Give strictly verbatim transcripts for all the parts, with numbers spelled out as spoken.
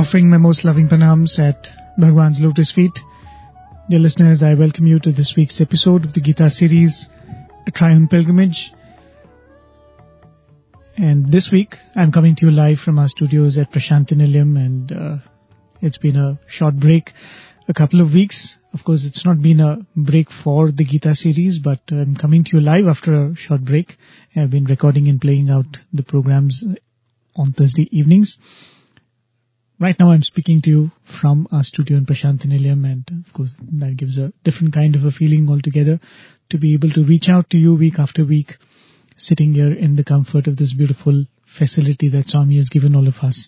Offering my most loving pranams at Bhagwan's lotus feet. Dear listeners, I welcome you to this week's episode of the Gita series, A Triune Pilgrimage. And this week, I'm coming to you live from our studios at Prashanthi Nilayam, and uh, it's been a short break, a couple of weeks. Of course, it's not been a break for the Gita series, but I'm coming to you live after a short break. I've been recording and playing out the programs on Thursday evenings. Right now I'm speaking to you from our studio in Prashanthi Nilayam, and of course that gives a different kind of a feeling altogether to be able to reach out to you week after week, sitting here in the comfort of this beautiful facility that Swami has given all of us.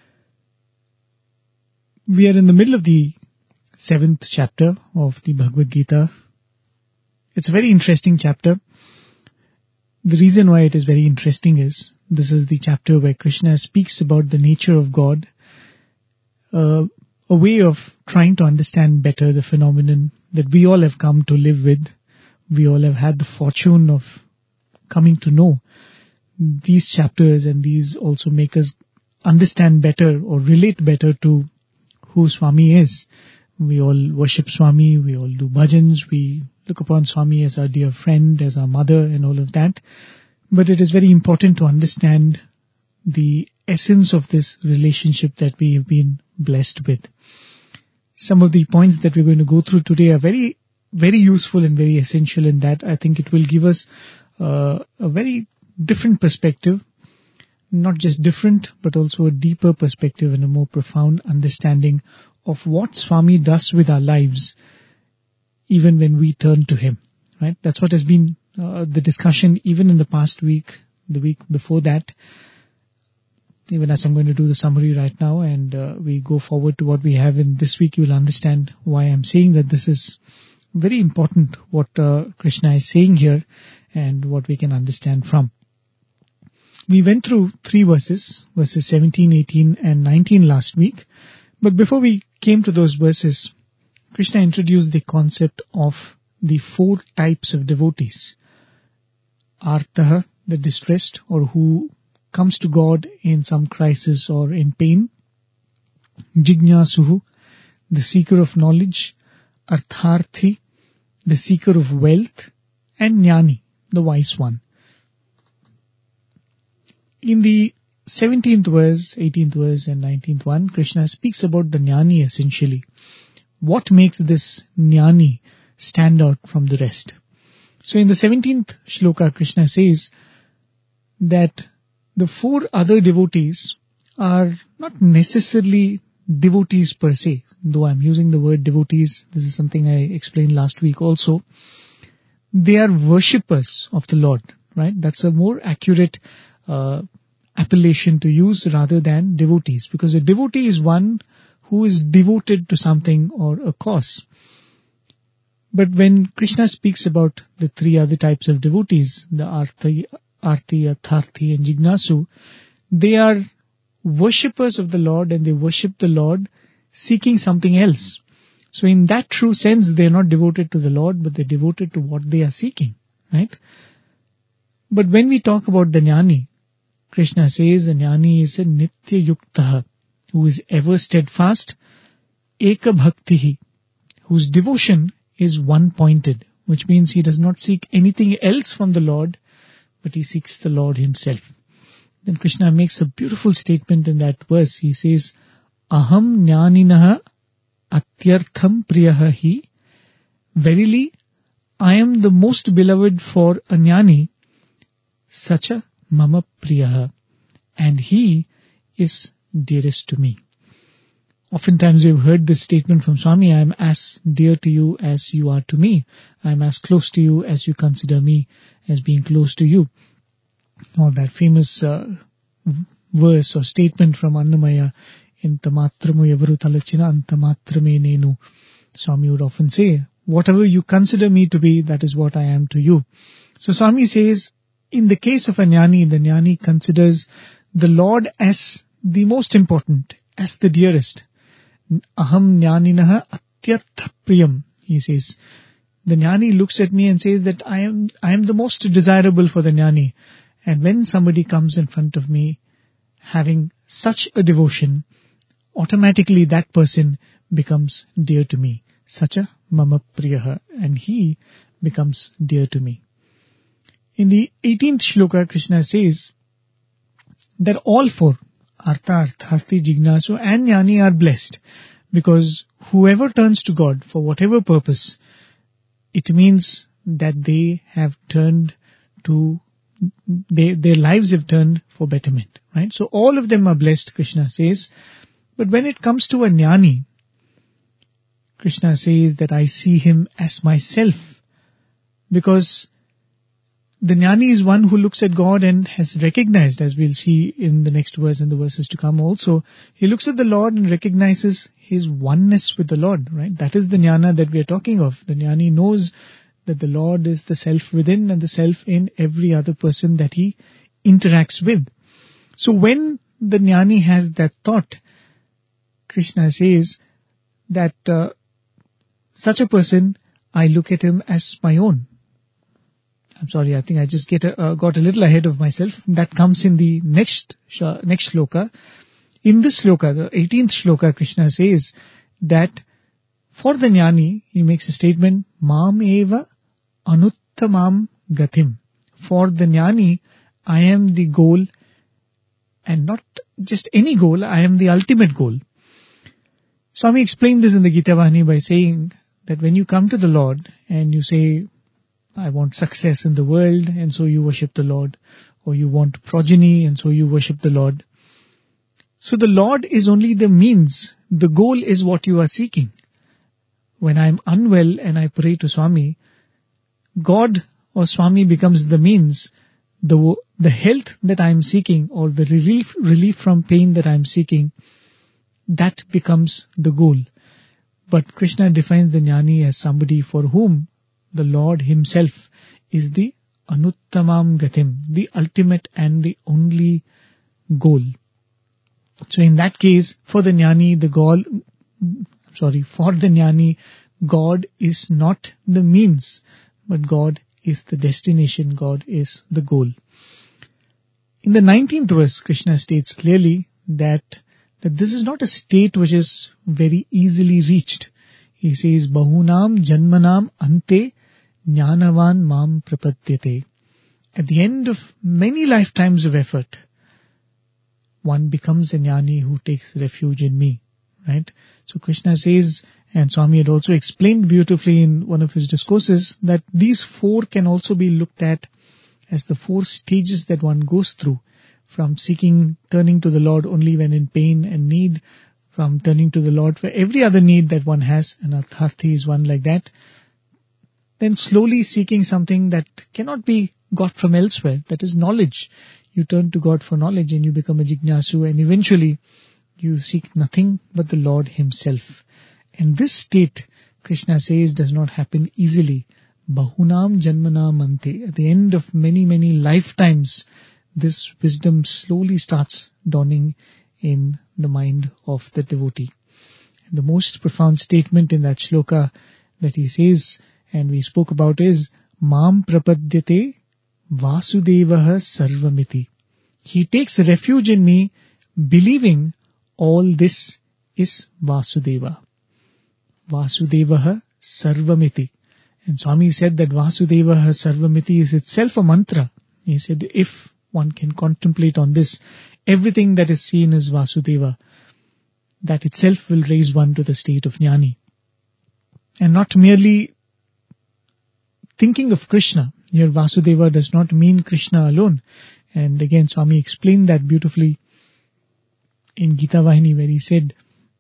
We are in the middle of the seventh chapter of the Bhagavad Gita. It's a very interesting chapter. The reason why it is very interesting is this is the chapter where Krishna speaks about the nature of God, Uh, a way of trying to understand better the phenomenon that we all have come to live with. We all have had the fortune of coming to know. These chapters and these also make us understand better or relate better to who Swami is. We all worship Swami, we all do bhajans, we look upon Swami as our dear friend, as our mother and all of that. But it is very important to understand the essence of this relationship that we have been blessed with. Some of the points that we're going to go through today are very, very useful and very essential in that I think it will give us uh, a very different perspective, not just different, but also a deeper perspective and a more profound understanding of what Swami does with our lives, even when we turn to Him. Right? That's what has been uh, the discussion even in the past week, the week before that. Even as I'm going to do the summary right now and uh, we go forward to what we have in this week, you'll understand why I'm saying that this is very important, what uh, Krishna is saying here and what we can understand from. We went through three verses, verses seventeen, eighteen and nineteen last week. But before we came to those verses, Krishna introduced the concept of the four types of devotees. Artaha, the distressed or who comes to God in some crisis or in pain. Jignasuhu, the seeker of knowledge. Artharthi, the seeker of wealth. And Jnani, the wise one. In the seventeenth verse, eighteenth verse and nineteenth one, Krishna speaks about the Jnani essentially. What makes this Jnani stand out from the rest? So in the seventeenth shloka, Krishna says that the four other devotees are not necessarily devotees per se. Though I'm using the word devotees, this is something I explained last week also. They are worshippers of the Lord, right? That's a more accurate uh, appellation to use rather than devotees. Because a devotee is one who is devoted to something or a cause. But when Krishna speaks about the three other types of devotees, the Arthi, Arti, Artharthi and Jignasu, they are worshippers of the Lord and they worship the Lord seeking something else. So in that true sense, they are not devoted to the Lord, but they are devoted to what they are seeking, right? But when we talk about the Jnani, Krishna says a Jnani is a Nitya Yuktaha, who is ever steadfast, Eka Bhaktihi, whose devotion is one-pointed, which means he does not seek anything else from the Lord, but he seeks the Lord himself. Then Krishna makes a beautiful statement in that verse. He says, Aham jnaninaha atyartham priyaha hi. Verily, I am the most beloved for a jnani, sacha mama priyaha. And he is dearest to me. Oftentimes we've heard this statement from Swami, I am as dear to you as you are to me. I am as close to you as you consider me as being close to you. Or that famous uh, verse or statement from Annamaya, Intamatramu yavaru talachina antamatrame nenu. Swami would often say, whatever you consider me to be, that is what I am to you. So Swami says, in the case of a jnani, the jnani considers the Lord as the most important, as the dearest. Aham jnaninaha atyartha priyam. He says, the jnani looks at me and says that I am I am the most desirable for the jnani. And when somebody comes in front of me having such a devotion, automatically that person becomes dear to me. Sacha mama priyaha, and he becomes dear to me. In the eighteenth shloka, Krishna says that all four, Artha, Arthasti, Jignasu and Jnani are blessed, because whoever turns to God for whatever purpose, it means that they have turned to, they, their lives have turned for betterment, right? So all of them are blessed, Krishna says. But when it comes to a Jnani, Krishna says that I see him as myself, because the Jnani is one who looks at God and has recognized, as we'll see in the next verse and the verses to come also, he looks at the Lord and recognizes his oneness with the Lord, right? That is the Jnana that we are talking of. The Jnani knows that the Lord is the self within and the self in every other person that he interacts with. So when the Jnani has that thought, Krishna says that uh, such a person, I look at him as my own. I'm sorry, I think I just get a, uh, got a little ahead of myself. That comes in the next sh- next shloka. In this shloka, the eighteenth shloka, Krishna says that for the Jnani, he makes a statement, Mam eva anuttamam gatim. For the Jnani, I am the goal, and not just any goal, I am the ultimate goal. Swami explained this in the Gita Vahini by saying that when you come to the Lord and you say, I want success in the world, and so you worship the Lord, or you want progeny, and so you worship the Lord. So the Lord is only the means. The goal is what you are seeking. When I am unwell and I pray to Swami, God or Swami becomes the means. The the health that I am seeking, or the relief relief from pain that I am seeking, that becomes the goal. But Krishna defines the Jnani as somebody for whom the Lord himself is the anuttamam gatim, the ultimate and the only goal. So in that case, for the Jnani, the goal, sorry, for the Jnani, God is not the means, but God is the destination, God is the goal. In the nineteenth verse, Krishna states clearly that, that this is not a state which is very easily reached. He says, Bahunam janmanam ante jnanavan mam prapadyate. At the end of many lifetimes of effort, one becomes a Jnani who takes refuge in me, right? So Krishna says, and Swami had also explained beautifully in one of his discourses, that these four can also be looked at as the four stages that one goes through, from seeking, turning to the Lord only when in pain and need, from turning to the Lord for every other need that one has, and Arthati is one like that, then slowly seeking something that cannot be got from elsewhere, that is knowledge. You turn to God for knowledge and you become a Jignasu, and eventually you seek nothing but the Lord himself. And this state, Krishna says, does not happen easily. Bahunam janmanam ante. At the end of many, many lifetimes, this wisdom slowly starts dawning in the mind of the devotee. And the most profound statement in that shloka that he says, and we spoke about, is Mam prapadyate Vasudevah sarvamiti. He takes refuge in me, believing all this is Vasudeva. Vasudevah sarvamiti. And Swami said that Vasudevah sarvamiti is itself a mantra. He said, if one can contemplate on this, everything that is seen as Vasudeva, that itself will raise one to the state of Jnani. And not merely thinking of Krishna. Here Vasudeva does not mean Krishna alone. And again, Swami explained that beautifully in Gita Vahini, where he said,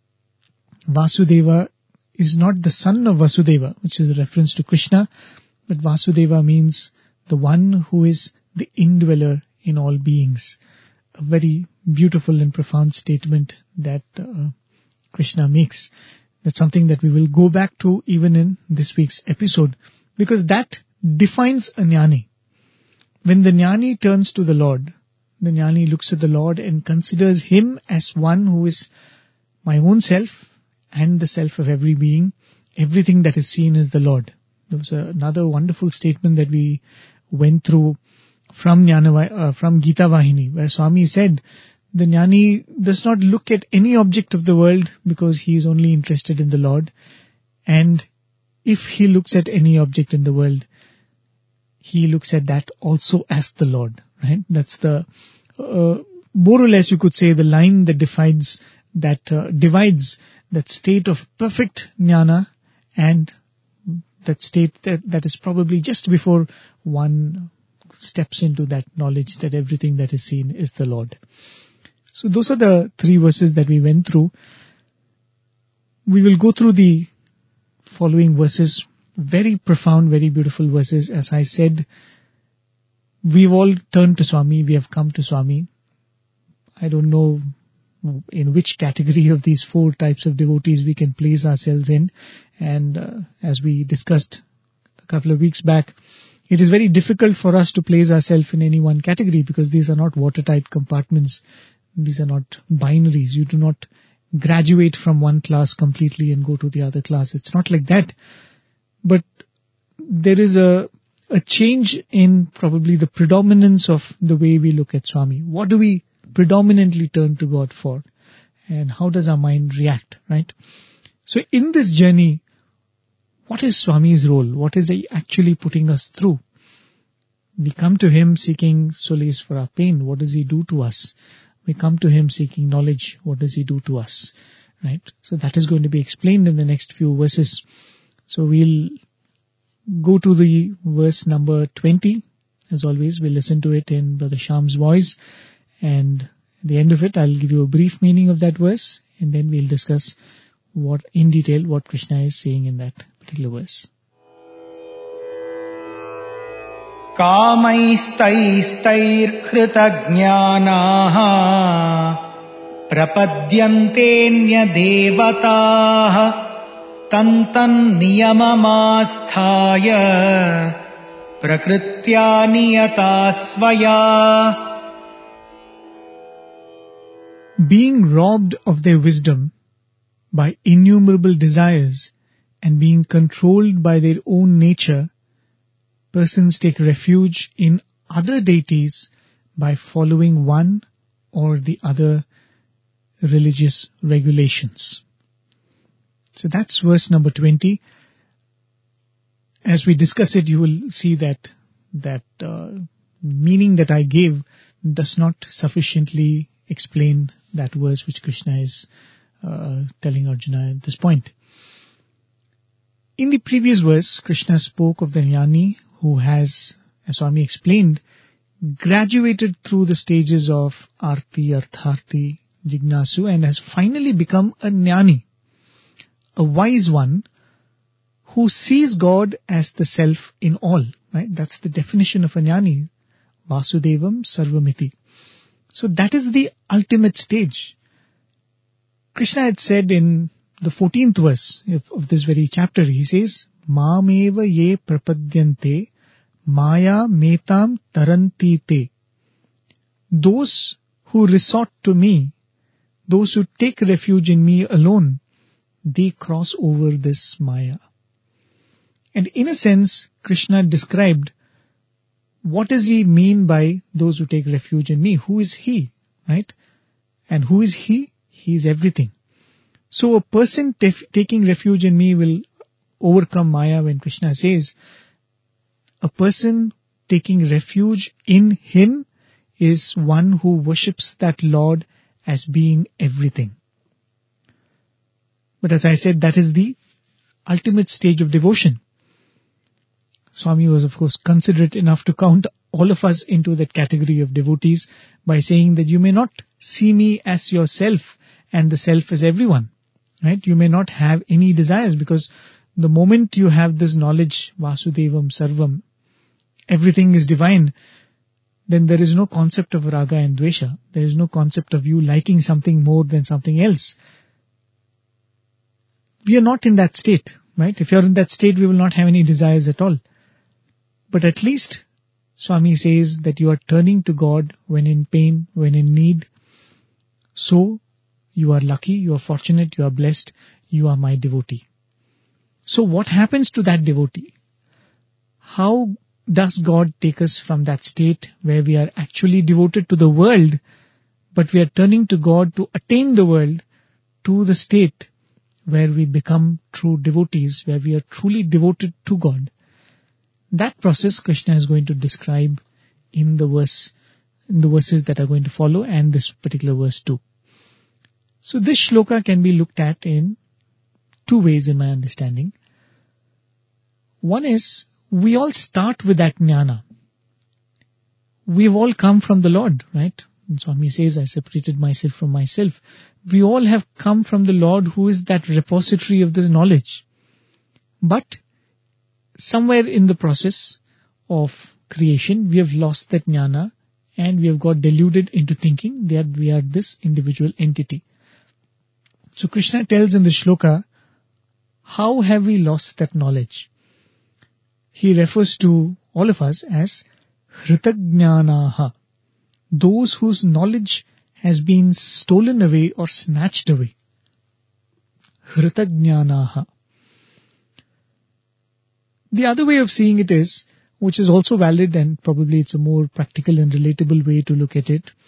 Vasudeva is not the son of Vasudeva, which is a reference to Krishna, but Vasudeva means the one who is the indweller in all beings. A very beautiful and profound statement that uh, Krishna makes. That's something that we will go back to even in this week's episode, because that defines a Jnani. When the Jnani turns to the Lord, the Jnani looks at the Lord and considers him as one who is my own self and the self of every being. Everything that is seen is the Lord. There was another wonderful statement that we went through from Jnana, uh, from Gita Vahini, where Swami said The jnani does not look at any object of the world because he is only interested in the Lord. And if he looks at any object in the world, he looks at that also as the Lord, right? That's the, uh, more or less you could say, the line that divides that uh, divides that state of perfect jnana and that state that, that is probably just before one steps into that knowledge that everything that is seen is the Lord. So those are the three verses that we went through. We will go through the following verses, very profound, very beautiful verses. As I said, we've all turned to Swami, we have come to Swami. I don't know in which category of these four types of devotees we can place ourselves in. And uh, as we discussed a couple of weeks back, it is very difficult for us to place ourselves in any one category because these are not watertight compartments. These are not binaries. You do not graduate from one class completely and go to the other class. It's not like that. But there is a, a change in probably the predominance of the way we look at Swami. What do we predominantly turn to God for? And how does our mind react, right? So in this journey, what is Swami's role? What is he actually putting us through? We come to him seeking solace for our pain. What does he do to us? We come to him seeking knowledge. What does he do to us? Right? So that is going to be explained in the next few verses. So we'll go to the verse number twenty. As always, we'll listen to it in Brother Shyam's voice. And at the end of it, I'll give you a brief meaning of that verse. And then we'll discuss what in detail what Krishna is saying in that particular verse. कामैस्तैस्तैर्हृतज्ञानाः प्रपद्यन्तेऽन्यदेवताः तन्तन्नियममास्थाय प्रकृत्या नियता स्वया. Being robbed of their wisdom by innumerable desires and being controlled by their own nature, persons take refuge in other deities by following one or the other religious regulations. So that's verse number twenty. As we discuss it, you will see that that uh, meaning that I gave does not sufficiently explain that verse which Krishna is uh, telling Arjuna at this point. In the previous verse, Krishna spoke of the jnani who has, as Swami explained, graduated through the stages of Arti, Artharti, Jignasu and has finally become a jnani, a wise one who sees God as the self in all. Right? That's the definition of a jnani, Vasudevam Sarvamiti. So that is the ultimate stage. Krishna had said in the fourteenth verse of this very chapter, he says, Mameva ye prapadyante maya metam taranti te. Those who resort to me, those who take refuge in me alone, they cross over this maya. And in a sense, Krishna described what does he mean by those who take refuge in me? Who is he? Right? And who is he? He is everything. So a person tef- taking refuge in me will overcome Maya. When Krishna says a person taking refuge in him is one who worships that Lord as being everything. But as I said, that is the ultimate stage of devotion. Swami was, of course, considerate enough to count all of us into that category of devotees by saying that you may not see me as yourself and the self as everyone. Right? You may not have any desires because the moment you have this knowledge, Vasudevam Sarvam, everything is divine, then there is no concept of raga and dvesha. There is no concept of you liking something more than something else. We are not in that state. Right? If you are in that state, we will not have any desires at all. But at least Swami says that you are turning to God when in pain, when in need. So you are lucky, you are fortunate, you are blessed, you are my devotee. So what happens to that devotee? How does God take us from that state where we are actually devoted to the world but we are turning to God to attain the world to the state where we become true devotees, where we are truly devoted to God. That process Krishna is going to describe in the verse, in the verses that are going to follow, and this particular verse too. So this shloka can be looked at in two ways in my understanding. One is, we all start with that jnana. We've all come from the Lord, right? And Swami says, I separated myself from myself. We all have come from the Lord, who is that repository of this knowledge. But somewhere in the process of creation, we have lost that jnana and we have got deluded into thinking that we are this individual entity. So Krishna tells in the shloka, how have we lost that knowledge? He refers to all of us as hritagnyanaha, those whose knowledge has been stolen away or snatched away. Hritagnyanaha. The other way of seeing it is, which is also valid and probably it's a more practical and relatable way to look at it,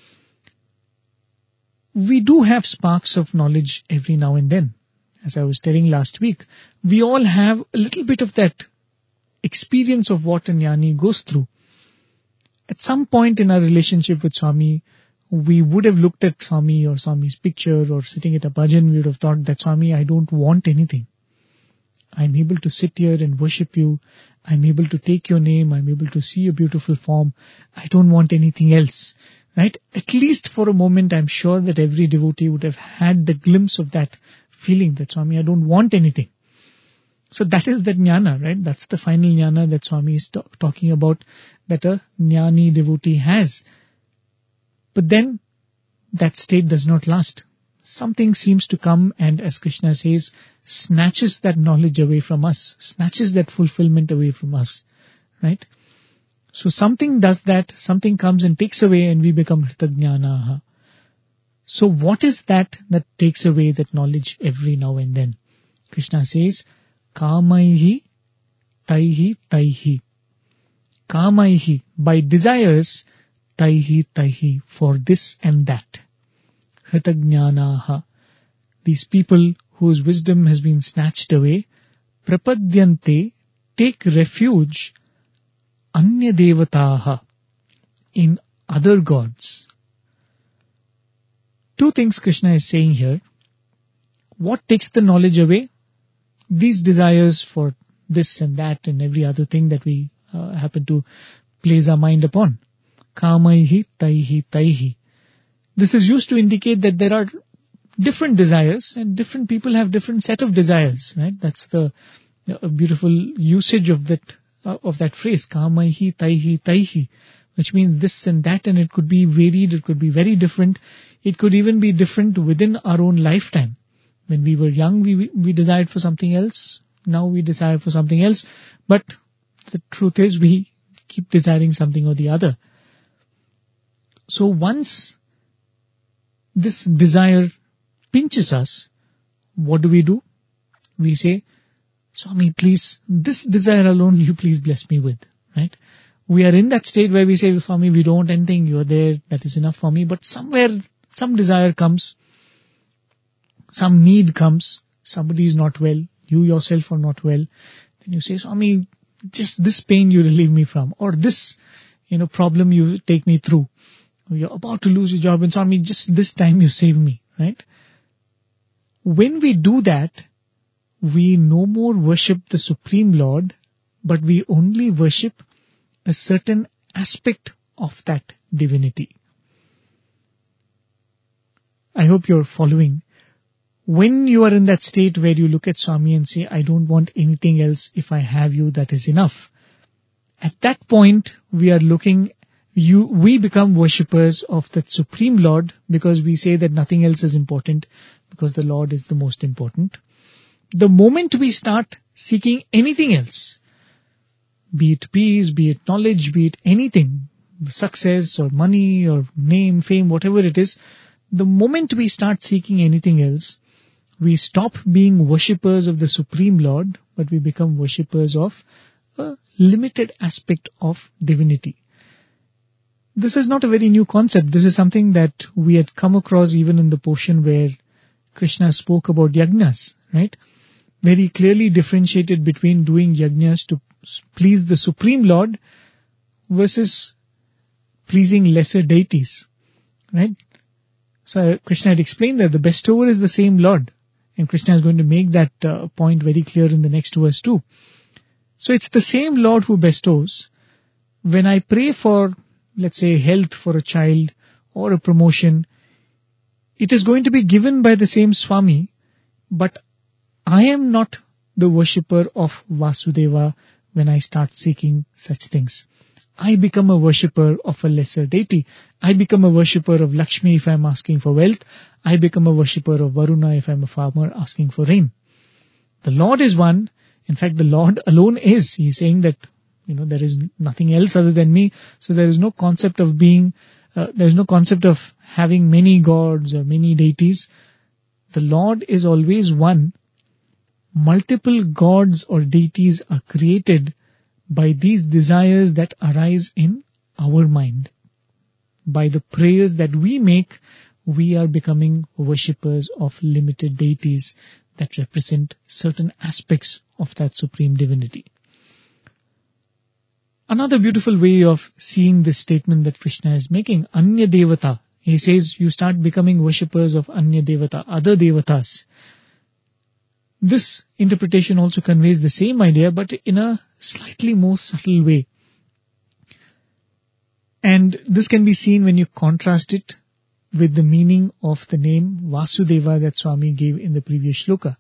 we do have sparks of knowledge every now and then. As I was telling last week, we all have a little bit of that experience of what a jnani goes through. At some point in our relationship with Swami, we would have looked at Swami or Swami's picture or sitting at a bhajan, we would have thought that, Swami, I don't want anything. I'm able to sit here and worship you. I'm able to take your name. I'm able to see your beautiful form. I don't want anything else. Right? At least for a moment, I'm sure that every devotee would have had the glimpse of that feeling that, Swami, I don't want anything. So that is the jnana, right? That's the final jnana that Swami is talk- talking about, that a jnani devotee has. But then that state does not last. Something seems to come and, as Krishna says, snatches that knowledge away from us, snatches that fulfillment away from us, right? So something does that, something comes and takes away and we become hritagnyanaha. So what is that that takes away that knowledge every now and then? Krishna says, kamaihi taihi taihi. Kamaihi, by desires, taihi taihi, for this and that. Hritagnyanaha, these people whose wisdom has been snatched away, prapadyante, take refuge, anya devataha, in other gods. Two things Krishna is saying here. What takes the knowledge away? These desires for this and that and every other thing that we uh, happen to place our mind upon. Kamaihi taihi taihi. This is used to indicate that there are different desires and different people have different set of desires, right? That's the, the beautiful usage of that uh, of that phrase, kamaihi taihi taihi, which means this and that, and it could be varied, it could be very different. It could even be different within our own lifetime. When we were young, we we desired for something else. Now we desire for something else. But the truth is, we keep desiring something or the other. So once this desire pinches us, what do we do? We say, Swami, please, this desire alone, you please bless me with, right? We are in that state where we say, Swami, we don't want anything, you are there, that is enough for me. But somewhere, some desire comes, some need comes, somebody is not well, you yourself are not well. Then you say, Swami, just this pain you relieve me from, or this, you know, problem you take me through. You're about to lose your job, and Swami, just this time you save me, right? When we do that, we no more worship the Supreme Lord, but we only worship a certain aspect of that divinity. I hope you're following. When you are in that state where you look at Swami and say, I don't want anything else, if I have you, that is enough. At that point, we are looking, you, we become worshippers of that Supreme Lord, because we say that nothing else is important, because the Lord is the most important. The moment we start seeking anything else, be it peace, be it knowledge, be it anything, success or money or name, fame, whatever it is, the moment we start seeking anything else, we stop being worshippers of the Supreme Lord, but we become worshippers of a limited aspect of divinity. this is not a very new concept. This is something that we had come across even in the portion where Krishna spoke about yajnas, right? Very clearly differentiated between doing yajnas to please the Supreme Lord versus pleasing lesser deities, right? So Krishna had explained that the bestower is the same Lord. And Krishna is going to make that uh, point very clear in the next verse too. So it's the same Lord who bestows. When I pray for, let's say, health for a child or a promotion, it is going to be given by the same Swami, but I am not the worshipper of Vasudeva when I start seeking such things. I become a worshipper of a lesser deity. I become a worshipper of Lakshmi if I am asking for wealth. I become a worshipper of Varuna if I am a farmer asking for rain. The Lord is one. In fact, the Lord alone is. He is saying that, you know, there is nothing else other than me. So there is no concept of being, uh, there is no concept of having many gods or many deities. The Lord is always one. Multiple gods or deities are created by these desires that arise in our mind. By the prayers that we make, we are becoming worshippers of limited deities that represent certain aspects of that supreme divinity. Another beautiful way of seeing this statement that Krishna is making, Anya Devata. He says you start becoming worshippers of Anya Devata, other devatas. This interpretation also conveys the same idea, but in a slightly more subtle way. And this can be seen when you contrast it with the meaning of the name Vasudeva that Swami gave in the previous shloka.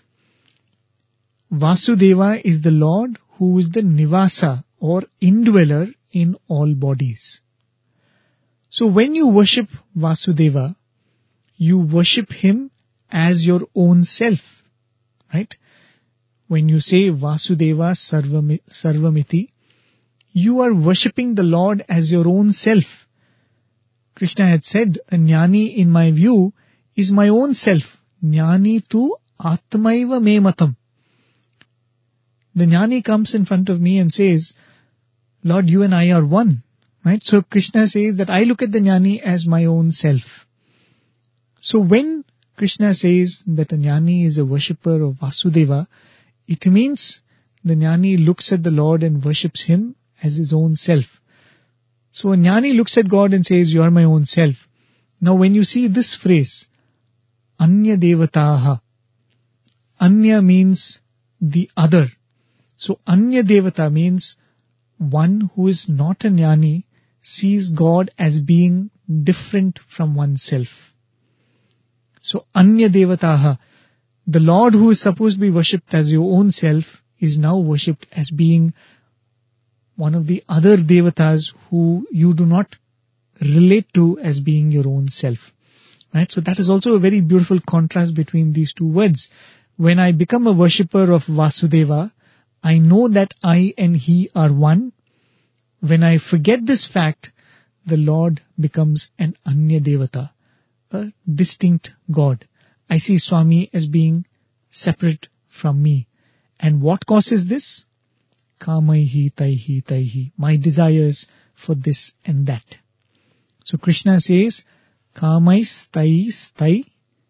Vasudeva is the Lord who is the Nivasa or indweller in all bodies. So when you worship Vasudeva, you worship him as your own self. Right? When you say Vasudeva Sarvam, Sarvamiti, you are worshipping the Lord as your own self. Krishna had said, a jnani in my view is my own self. Jnani tu atmaiva me matam. The jnani comes in front of me and says, Lord, you and I are one. Right? So Krishna says that I look at the jnani as my own self. So when Krishna says that a jnani is a worshipper of Vasudeva, it means the jnani looks at the Lord and worships him as his own self. So a jnani looks at God and says, you are my own self. Now when you see this phrase, Anya Devataha, Anya means the other. So Anya Devata means one who is not a jnani sees God as being different from oneself. So Anya Devataha, the Lord who is supposed to be worshipped as your own self is now worshipped as being one of the other devatas who you do not relate to as being your own self. Right? So that is also a very beautiful contrast between these two words. When I become a worshipper of Vasudeva, I know that I and he are one. When I forget this fact, the Lord becomes an Anya Devata, a distinct God. I see Swami as being separate from me. And what causes this? Kamaihi taihi taihi. My desires for this and that. So Krishna says, Kamais tais tai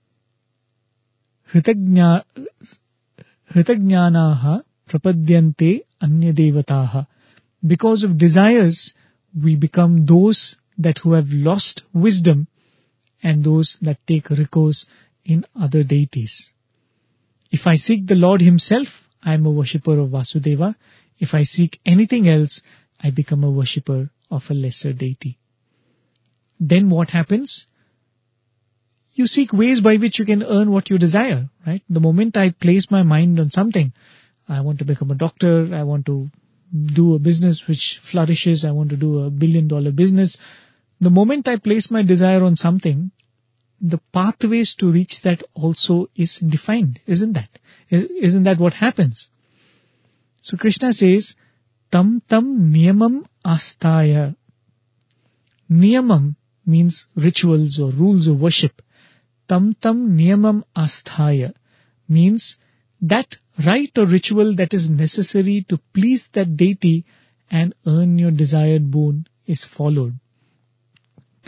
hritagnyanaha prapadyante anya devataha. Because of desires, we become those that who have lost wisdom and those that take recourse in other deities. If I seek the Lord himself, I am a worshipper of Vasudeva. If I seek anything else, I become a worshipper of a lesser deity. Then what happens? You seek ways by which you can earn what you desire, right? The moment I place my mind on something, I want to become a doctor, I want to do a business which flourishes, I want to do a billion dollar business. The moment I place my desire on something, the pathways to reach that also is defined, isn't that? Isn't that what happens? So Krishna says, Tam tam niyamam asthaya. Niyamam means rituals or rules of worship. Tam tam niyamam asthaya means that rite or ritual that is necessary to please that deity and earn your desired boon is followed.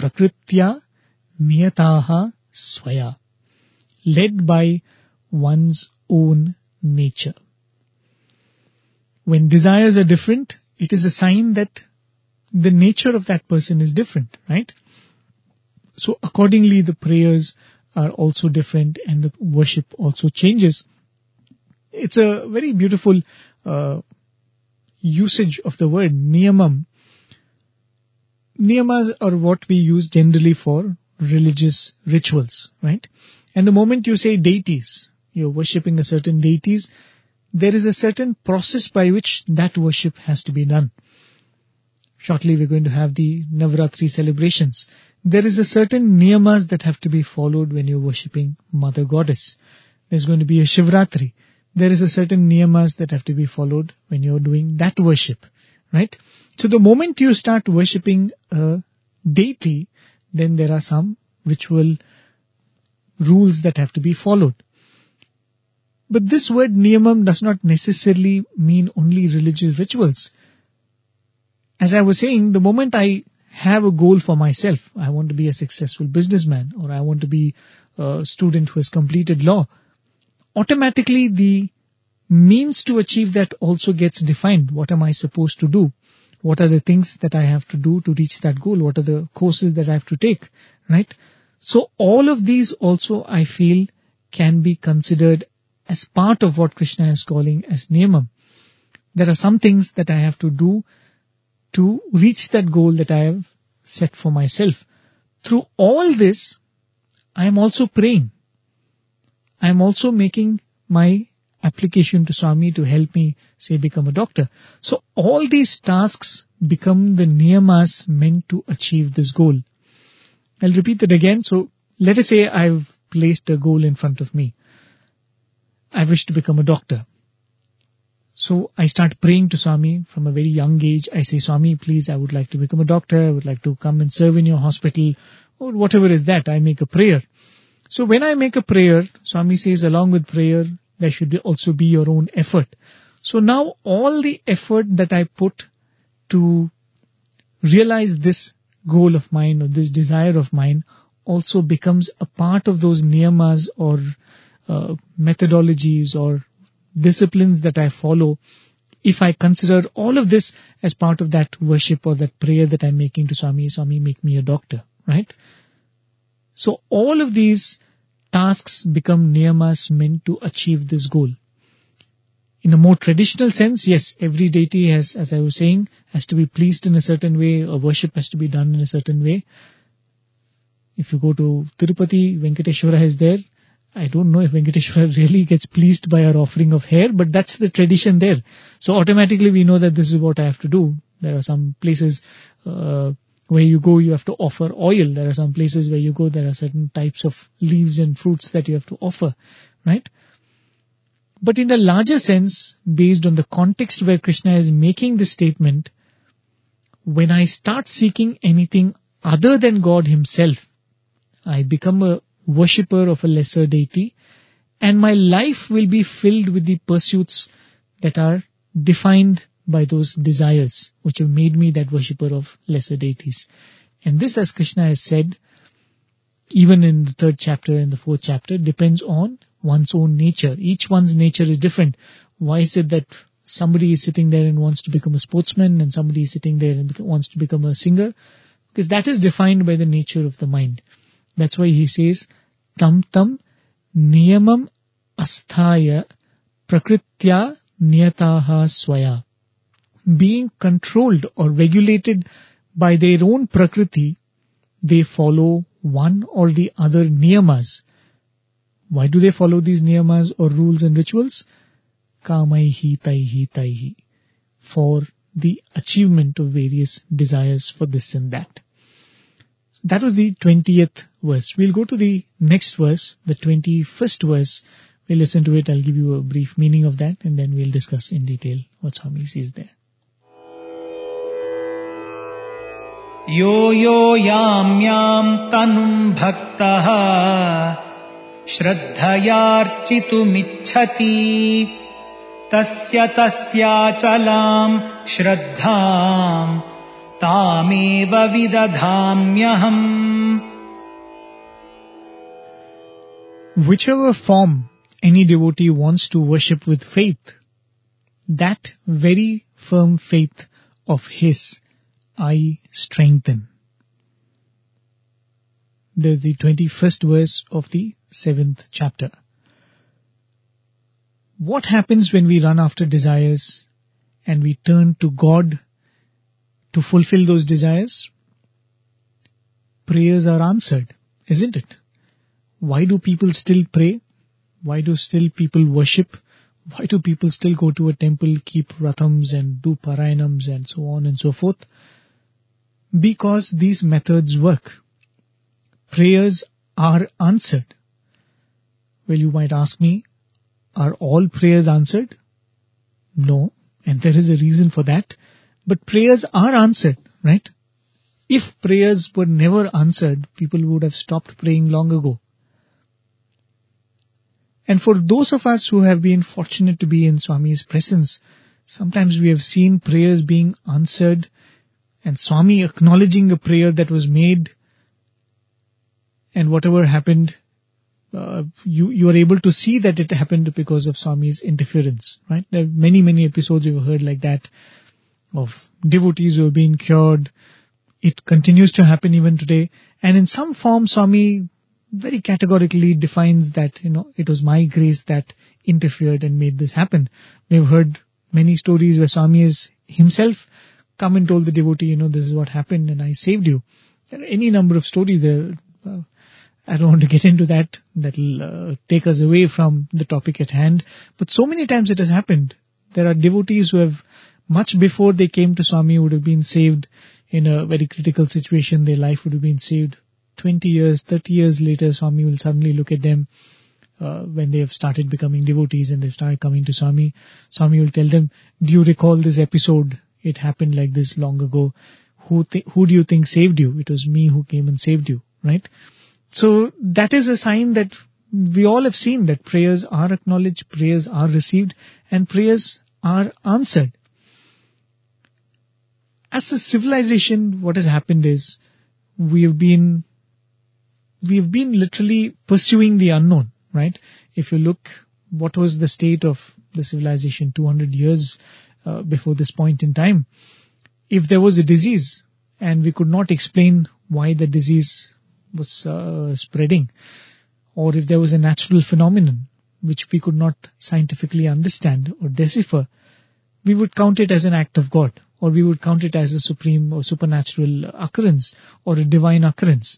prakritya niyataha svaya, led by one's own nature. When desires are different, it is a sign that the nature of that person is different, right? So accordingly, the prayers are also different and the worship also changes. It's a very beautiful uh, usage of the word niyamam. Niyamas are what we use generally for religious rituals, right? And the moment you say deities, you're worshipping a certain deities, there is a certain process by which that worship has to be done. Shortly we're going to have the Navratri celebrations. There is a certain niyamas that have to be followed when you're worshipping Mother Goddess. There's going to be a Shivratri. There is a certain niyamas that have to be followed when you're doing that worship, right? So the moment you start worshipping a deity, then there are some ritual rules that have to be followed. But this word niyamam does not necessarily mean only religious rituals. As I was saying, the moment I have a goal for myself, I want to be a successful businessman, or I want to be a student who has completed law, automatically the means to achieve that also gets defined. What am I supposed to do? What are the things that I have to do to reach that goal? What are the courses that I have to take, right? So all of these also, I feel, can be considered as part of what Krishna is calling as niyamam. There are some things that I have to do to reach that goal that I have set for myself. Through all this, I am also praying. I am also making my application to Swami to help me, say, become a doctor. So all these tasks become the niyamas meant to achieve this goal. I'll repeat that again. So let us say I've placed a goal in front of me. I wish to become a doctor. So I start praying to Swami from a very young age. I say, Swami, please, I would like to become a doctor. I would like to come and serve in your hospital, or whatever is that. I make a prayer. So when I make a prayer, Swami says, along with prayer, there should also be your own effort. So now all the effort that I put to realize this goal of mine or this desire of mine also becomes a part of those niyamas or uh, methodologies or disciplines that I follow, if I consider all of this as part of that worship or that prayer that I'm making to Swami, Swami, make me a doctor, right? So all of these tasks become niyamas meant to achieve this goal. In a more traditional sense, yes, every deity has, as I was saying, has to be pleased in a certain way, or worship has to be done in a certain way. If you go to Tirupati, Venkateshwara is there. I don't know if Venkateshwara really gets pleased by our offering of hair, but that's the tradition there. So automatically we know that this is what I have to do. There are some places uh, where you go, you have to offer oil. There are some places where you go, there are certain types of leaves and fruits that you have to offer, right? But in a larger sense, based on the context where Krishna is making this statement, when I start seeking anything other than God himself, I become a worshipper of a lesser deity, and my life will be filled with the pursuits that are defined by those desires which have made me that worshipper of lesser deities. And this, as Krishna has said, even in the third chapter and the fourth chapter, depends on one's own nature. Each one's nature is different. Why is it that somebody is sitting there and wants to become a sportsman, and somebody is sitting there and wants to become a singer? Because that is defined by the nature of the mind. That's why he says, tam tam niyamam asthaya prakritya niyataha swaya. Being controlled or regulated by their own prakriti, they follow one or the other niyamas. Why do they follow these niyamas or rules and rituals? Kamaihi taihi taihi. For the achievement of various desires for this and that. That was the twentieth verse. We'll go to the next verse, the twenty-first verse. We'll listen to it. I'll give you a brief meaning of that, and then we'll discuss in detail what Swami says there. Yo yo yam yam tanum bhaktaha shraddhayarchitumicchati tasya tasya chalam shraddham तामेव विदधाम्यहम्. Whichever form any devotee wants to worship with faith, that very firm faith of his I strengthen. There's the twenty-first verse of the seventh chapter. What happens when we run after desires and we turn to God to fulfill those desires? Prayers are answered, isn't it? Why do people still pray? Why do still people worship? Why do people still go to a temple, keep vrathams and do parayanams and so on and so forth? Because these methods work. Prayers are answered. Well, you might ask me, are all prayers answered? No, and there is a reason for that. But prayers are answered, right? If prayers were never answered, people would have stopped praying long ago. And for those of us who have been fortunate to be in Swami's presence, sometimes we have seen prayers being answered and Swami acknowledging a prayer that was made, and whatever happened, uh, you you are able to see that it happened because of Swami's interference, right? There are many, many episodes we've heard like that of devotees who have been cured. It continues to happen even today. And in some form, Swami very categorically defines that, you know, it was my grace that interfered and made this happen. We've heard many stories where Swami has himself come and told the devotee, you know, this is what happened and I saved you. There are any number of stories there. Uh, I don't want to get into that. That will uh, take us away from the topic at hand. But so many times it has happened. There are devotees who have, much before they came to Swami, would have been saved in a very critical situation. Their life would have been saved. twenty years, thirty years later, Swami will suddenly look at them uh, when they have started becoming devotees and they've started coming to Swami. Swami will tell them, do you recall this episode? It happened like this long ago. Who th- who do you think saved you? It was me who came and saved you, right? So that is a sign that we all have seen, that prayers are acknowledged, prayers are received, and prayers are answered. As a civilization, what has happened is we have been we have been literally pursuing the unknown, right? If you look, what was the state of the civilization two hundred years uh, before this point in time? If there was a disease and we could not explain why the disease was uh, spreading, or if there was a natural phenomenon which we could not scientifically understand or decipher, we would count it as an act of God, or we would count it as a supreme or supernatural occurrence or a divine occurrence.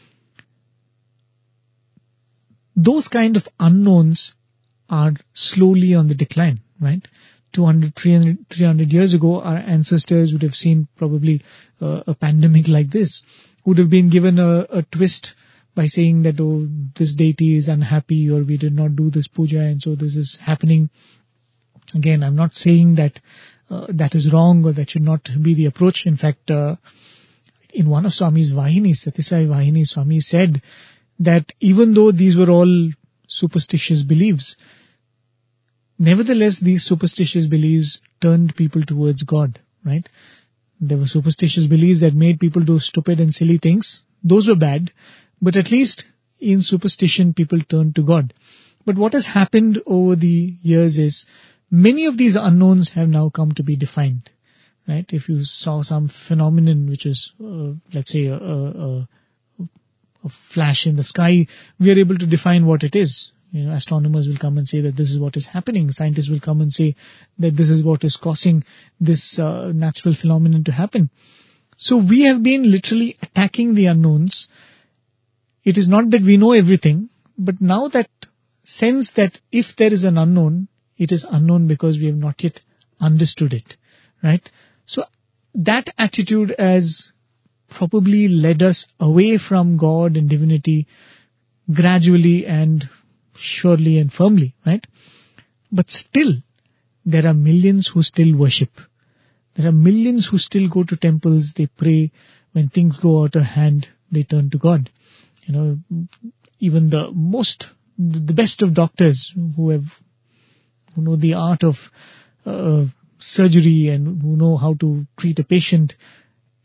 Those kind of unknowns are slowly on the decline, right? two hundred, three hundred, three hundred years ago, our ancestors would have seen probably uh, a pandemic like this, would have been given a, a twist by saying that, oh, this deity is unhappy, or we did not do this puja and so this is happening. Again, I'm not saying that uh, that is wrong or that should not be the approach. In fact, uh, in one of Swami's Vahinis, Satisai Vahini, Swami said that even though these were all superstitious beliefs, nevertheless, these superstitious beliefs turned people towards God, right? There were superstitious beliefs that made people do stupid and silly things. Those were bad, but at least in superstition, people turned to God. But what has happened over the years is, many of these unknowns have now come to be defined, right? If you saw some phenomenon which is, uh, let's say, a, a, a flash in the sky, we are able to define what it is. You know, astronomers will come and say that this is what is happening. Scientists will come and say that this is what is causing this uh, natural phenomenon to happen. So we have been literally attacking the unknowns. It is not that we know everything, but now that sense that if there is an unknown, it is unknown because we have not yet understood it, right? So that attitude has probably led us away from God and divinity gradually and surely and firmly, right? But still, there are millions who still worship. There are millions who still go to temples, they pray. When things go out of hand, they turn to God. You know, even the most, the best of doctors who have, who know the art of uh, surgery and who know how to treat a patient,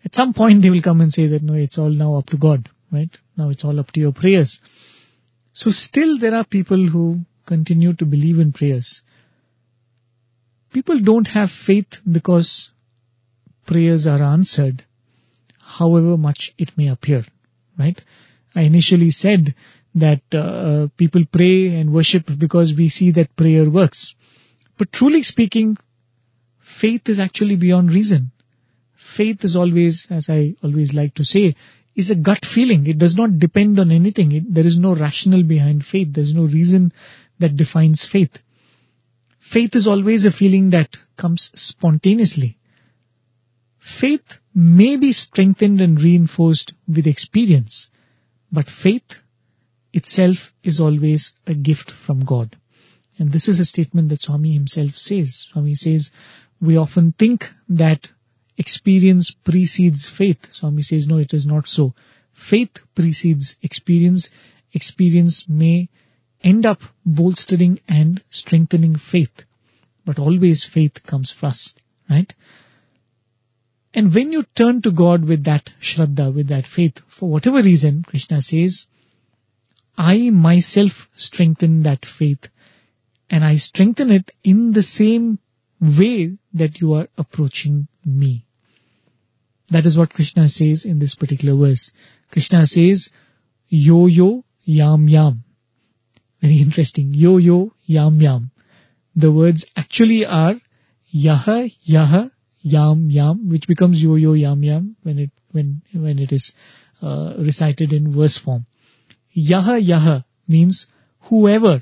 At some point they will come and say that, no, it's all now up to God, right? Now it's all up to your prayers. So still there are people who continue to believe in prayers. People don't have faith because prayers are answered, however much it may appear, right? I initially said that uh, people pray and worship because we see that prayer works. But truly speaking, faith is actually beyond reason. Faith is always, as I always like to say, is a gut feeling. It does not depend on anything. It, there is no rationale behind faith. There is no reason that defines faith. Faith is always a feeling that comes spontaneously. Faith may be strengthened and reinforced with experience, but faith itself is always a gift from God. And this is a statement that Swami himself says. Swami says, we often think that experience precedes faith. Swami says, no, it is not so. Faith precedes experience. Experience may end up bolstering and strengthening faith. But always faith comes first, right? And when you turn to God with that shraddha, with that faith, for whatever reason, Krishna says, I myself strengthen that faith, and I strengthen it in the same way that you are approaching me. That is what Krishna says in this particular verse. Krishna says, yo yo yam yam. Very interesting. Yo yo yam yam. The words actually are yaha yaha yam yam, which becomes yo yo yam yam when it when when it is uh, recited in verse form. Yaha yaha means whoever,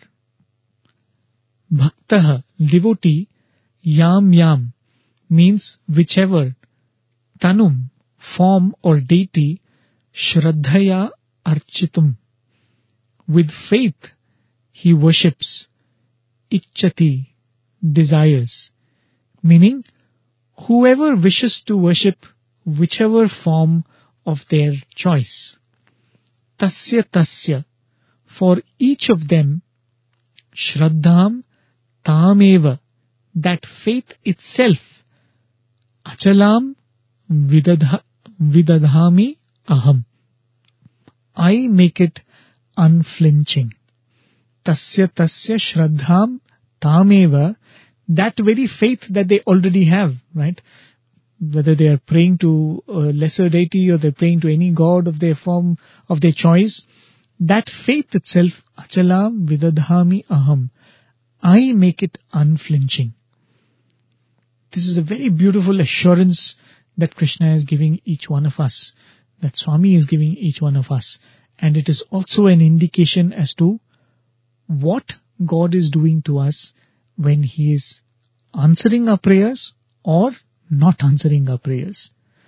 bhaktaha, devotee, yam yam means whichever, tanum, form or deity, shraddhaya architum, with faith he worships, ichchati, desires, meaning whoever wishes to worship whichever form of their choice. Tasya tasya, for each of them, shraddham tameva, that faith itself, achalam vidadha, vidadhami aham, I make it unflinching. Tasya tasya shraddham tameva, that very faith that they already have, right? Whether they are praying to a lesser deity or they're praying to any god of their form, of their choice, that faith itself, achalam vidadhami aham, I make it unflinching. This is a very beautiful assurance that Krishna is giving each one of us, that Swami is giving each one of us. And it is also an indication as to what God is doing to us when He is answering our prayers or not answering our prayers.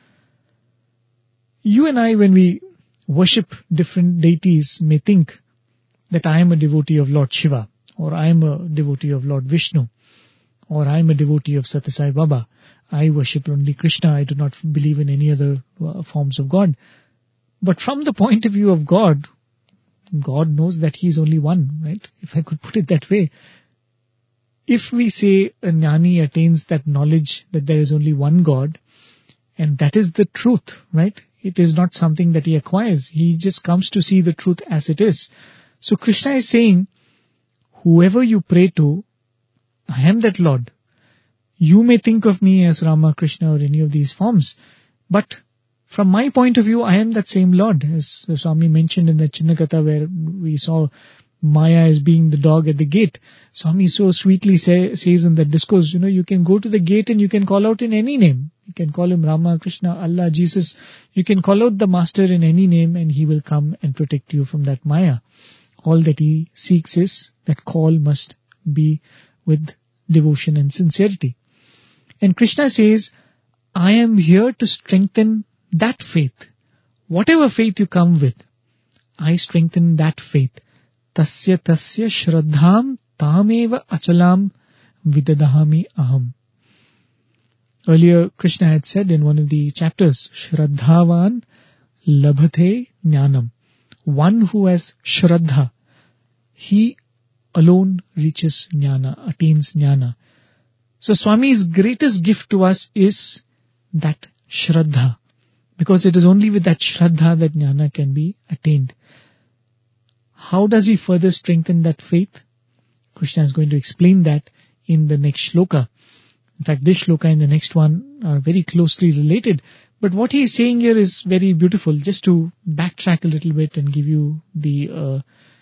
You and I, when we worship different deities, may think that I am a devotee of Lord Shiva, or I am a devotee of Lord Vishnu, or I am a devotee of Satyasai Baba. I worship only Krishna. I do not believe in any other uh, forms of God. But from the point of view of God, God knows that He is only one, right? If I could put it that way. If we say a jnani attains that knowledge that there is only one God, and that is the truth, right? It is not something that he acquires. He just comes to see the truth as it is. So Krishna is saying, whoever you pray to, I am that Lord. You may think of me as Rama, Krishna or any of these forms, but from my point of view, I am that same Lord. As Swami mentioned in the Chinnakatha where we saw Maya as being the dog at the gate. Swami so sweetly say, says in that discourse, you know, you can go to the gate and you can call out in any name. You can call him Rama, Krishna, Allah, Jesus. You can call out the Master in any name and he will come and protect you from that Maya. All that he seeks is that call must be with devotion and sincerity. And Krishna says, I am here to strengthen that faith. Whatever faith you come with, I strengthen that faith. Tasya tasya shraddham tameva achalam vidadhami aham. Earlier, Krishna had said in one of the chapters, Shraddhavan labhate jnanam. One who has shraddha, he alone reaches jnana, attains jnana. So Swami's greatest gift to us is that shraddha, Because it is only with that Shraddha that Jnana can be attained. How does he further strengthen that faith? Krishna is going to explain that in the next shloka. In fact, this shloka and the next one are very closely related. But what he is saying here is very beautiful. Just to backtrack a little bit and give you the uh,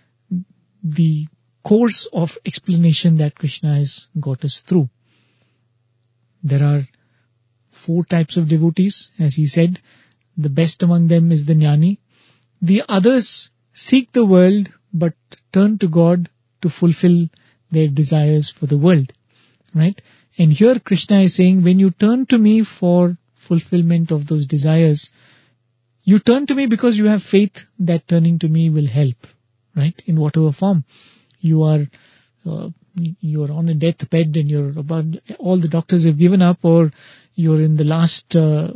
the course of explanation that Krishna has got us through. There are four types of devotees, as he said. The best among them is the Jnani. The others seek the world but turn to God to fulfill their desires for the world. Right? And here Krishna is saying, when you turn to me for fulfillment of those desires, you turn to me because you have faith that turning to me will help. Right? In whatever form. You are uh, you are on a deathbed and you're about, all the doctors have given up, or you're in the last uh,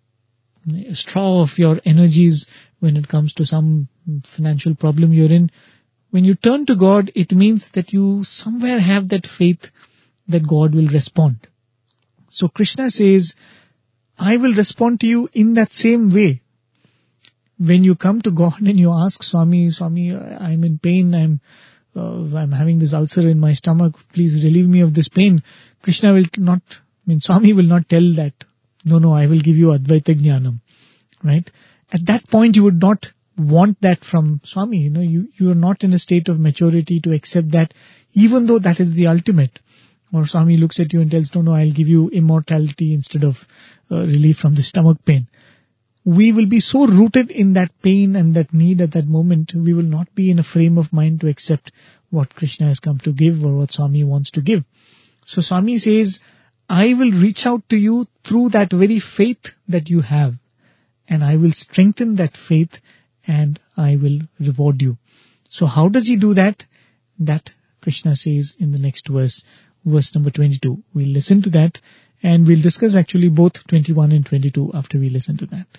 straw of your energies when it comes to some financial problem you're in. When you turn to God, it means that you somewhere have that faith that God will respond. So Krishna says, I will respond to you in that same way. When you come to God and you ask, Swami, Swami, I'm in pain, I'm uh, I'm having this ulcer in my stomach, please relieve me of this pain. Krishna will not, I mean, Swami will not tell that, no, no, I will give you Advaita Jnanam. Right? At that point, you would not want that from Swami. You know, you, you are not in a state of maturity to accept that, even though that is the ultimate. Or Swami looks at you and tells, no, no, I'll give you immortality instead of uh, relief from the stomach pain. We will be so rooted in that pain and that need at that moment, we will not be in a frame of mind to accept what Krishna has come to give or what Swami wants to give. So Swami says, I will reach out to you through that very faith that you have, and I will strengthen that faith and I will reward you. So how does he do that? That Krishna says in the next verse, verse number twenty-two. We'll listen to that and we'll discuss actually both twenty-one and twenty-two after we listen to that.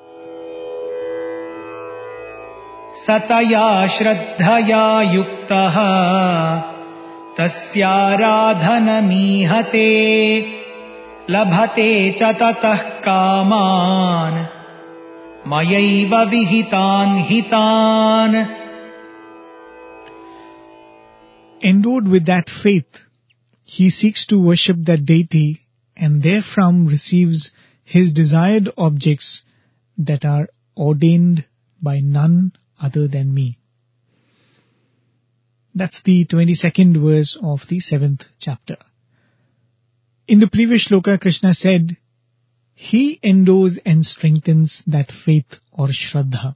Sataya Shraddhaya Yuktaha Tasyaradhanamihate Labhate cha tatah kaman Mayaiva vihitan hitan. Endowed with that faith, he seeks to worship that deity and therefrom receives his desired objects that are ordained by none other than me. That's the twenty-second verse of the seventh chapter. In the previous shloka, Krishna said, he endows and strengthens that faith or Shraddha.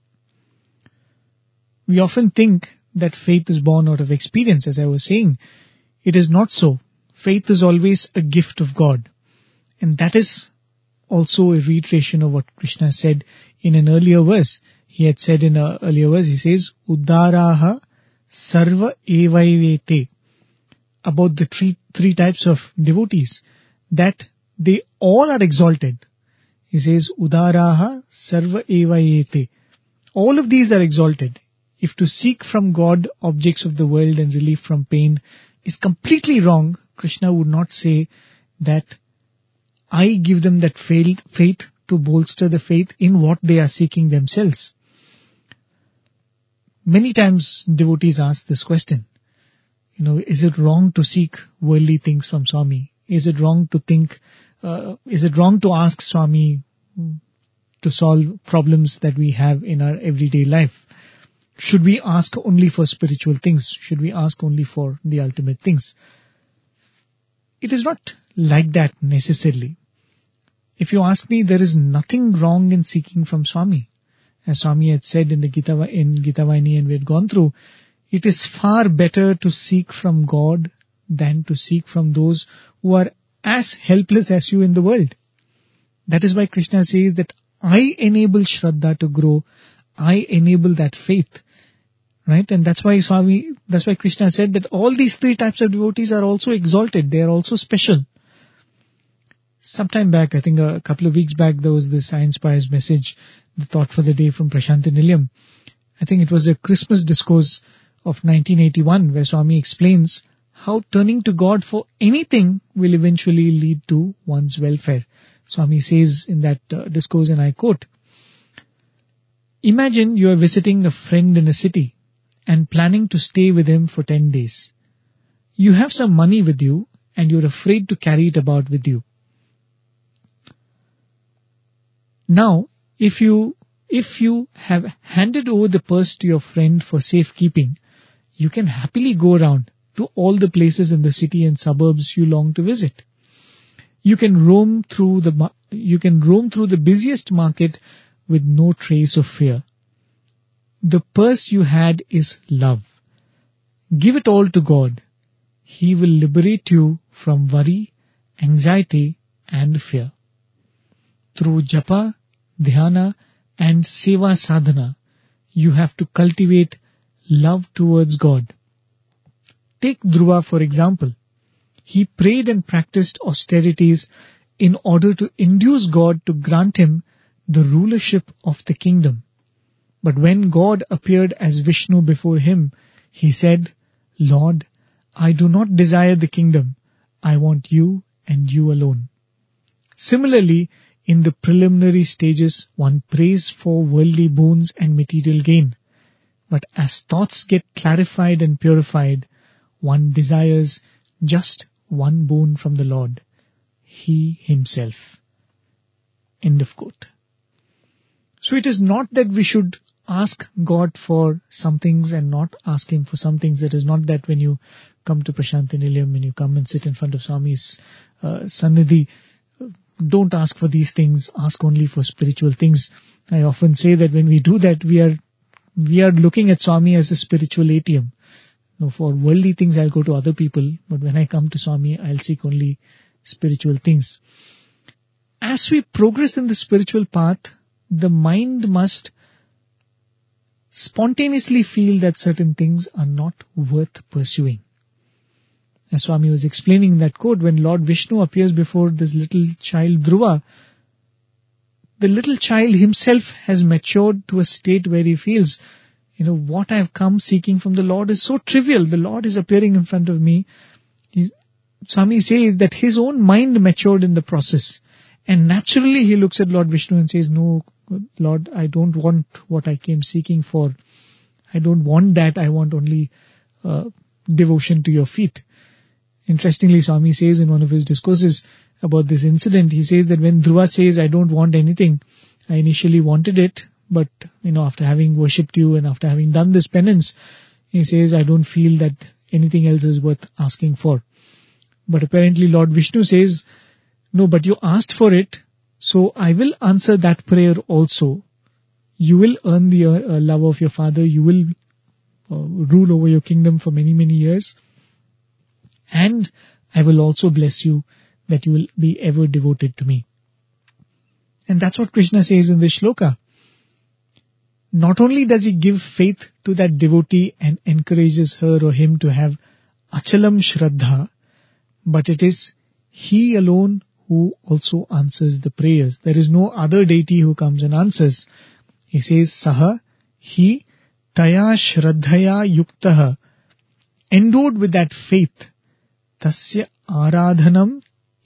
We often think that faith is born out of experience, as I was saying. It is not so. Faith is always a gift of God. And that is also a reiteration of what Krishna said in an earlier verse. He had said in an earlier verse, he says, Uddaraha sarva evaivete, about the three, three types of devotees, that they all are exalted. He says, Uddaraha sarva evaivete. All of these are exalted. If to seek from God objects of the world and relief from pain is completely wrong, Krishna would not say that I give them that faith to bolster the faith in what they are seeking themselves. Many times devotees ask this question, you know, is it wrong to seek worldly things from Swami? Is it wrong to think, uh, is it wrong to ask Swami to solve problems that we have in our everyday life? Should we ask only for spiritual things? Should we ask only for the ultimate things? It is not like that necessarily. If you ask me, there is nothing wrong in seeking from Swami. As Swami had said in the Gita, in Gita Vayani, and we had gone through, it is far better to seek from God than to seek from those who are as helpless as you in the world. That is why Krishna says that I enable Shraddha to grow. I enable that faith. Right? And that's why Swami, that's why Krishna said that all these three types of devotees are also exalted. They are also special. Sometime back, I think a couple of weeks back, there was this Science Pies message, the thought for the day from Prashanthi Nilayam. I think it was a Christmas discourse of nineteen eighty-one where Swami explains how turning to God for anything will eventually lead to one's welfare. Swami says in that uh, discourse, and I quote, Imagine you are visiting a friend in a city and planning to stay with him for ten days. You have some money with you and you are afraid to carry it about with you. Now, if you if you have handed over the purse to your friend for safekeeping, you can happily go around to all the places in the city and suburbs you long to visit. You can roam through the you can roam through the busiest market with no trace of fear. The purse you had is love. Give it all to God. He will liberate you from worry, anxiety and fear. Through japa, dhyana and seva sadhana, you have to cultivate love towards God. Take Dhruva for example. He prayed and practiced austerities in order to induce God to grant him the rulership of the kingdom. But when God appeared as Vishnu before him, he said, Lord, I do not desire the kingdom. I want you and you alone. Similarly, in the preliminary stages, one prays for worldly boons and material gain. But as thoughts get clarified and purified, one desires just one boon from the Lord, He Himself. End of quote. So it is not that we should ask God for some things and not ask Him for some things. It is not that when you come to Prasanthi Nilayam, when you come and sit in front of Swami's uh, Sannidhi, don't ask for these things, ask only for spiritual things. I often say that when we do that, we are we are looking at Swami as a spiritual A T M. No, for worldly things I'll go to other people, but when I come to Swami, I'll seek only spiritual things. As we progress in the spiritual path, the mind must spontaneously feel that certain things are not worth pursuing. As Swami was explaining in that quote, when Lord Vishnu appears before this little child Dhruva, the little child himself has matured to a state where he feels, you know, what I have come seeking from the Lord is so trivial. The Lord is appearing in front of me. He's, Swami says that his own mind matured in the process. And naturally he looks at Lord Vishnu and says, no, Lord, I don't want what I came seeking for. I don't want that. I want only uh, devotion to your feet. Interestingly, Swami says in one of his discourses about this incident, he says that when Dhruva says, I don't want anything, I initially wanted it, but, you know, after having worshipped you and after having done this penance, he says, I don't feel that anything else is worth asking for. But apparently Lord Vishnu says, no, but you asked for it, so I will answer that prayer also. You will earn the uh, love of your father, you will uh, rule over your kingdom for many, many years. And I will also bless you that you will be ever devoted to me. And that's what Krishna says in this shloka. Not only does he give faith to that devotee and encourages her or him to have achalam shraddha, but it is he alone who also answers the prayers. There is no other deity who comes and answers. He says, Saha, he, taya shraddhaya yuktaha, endowed with that faith, tasya aradhanam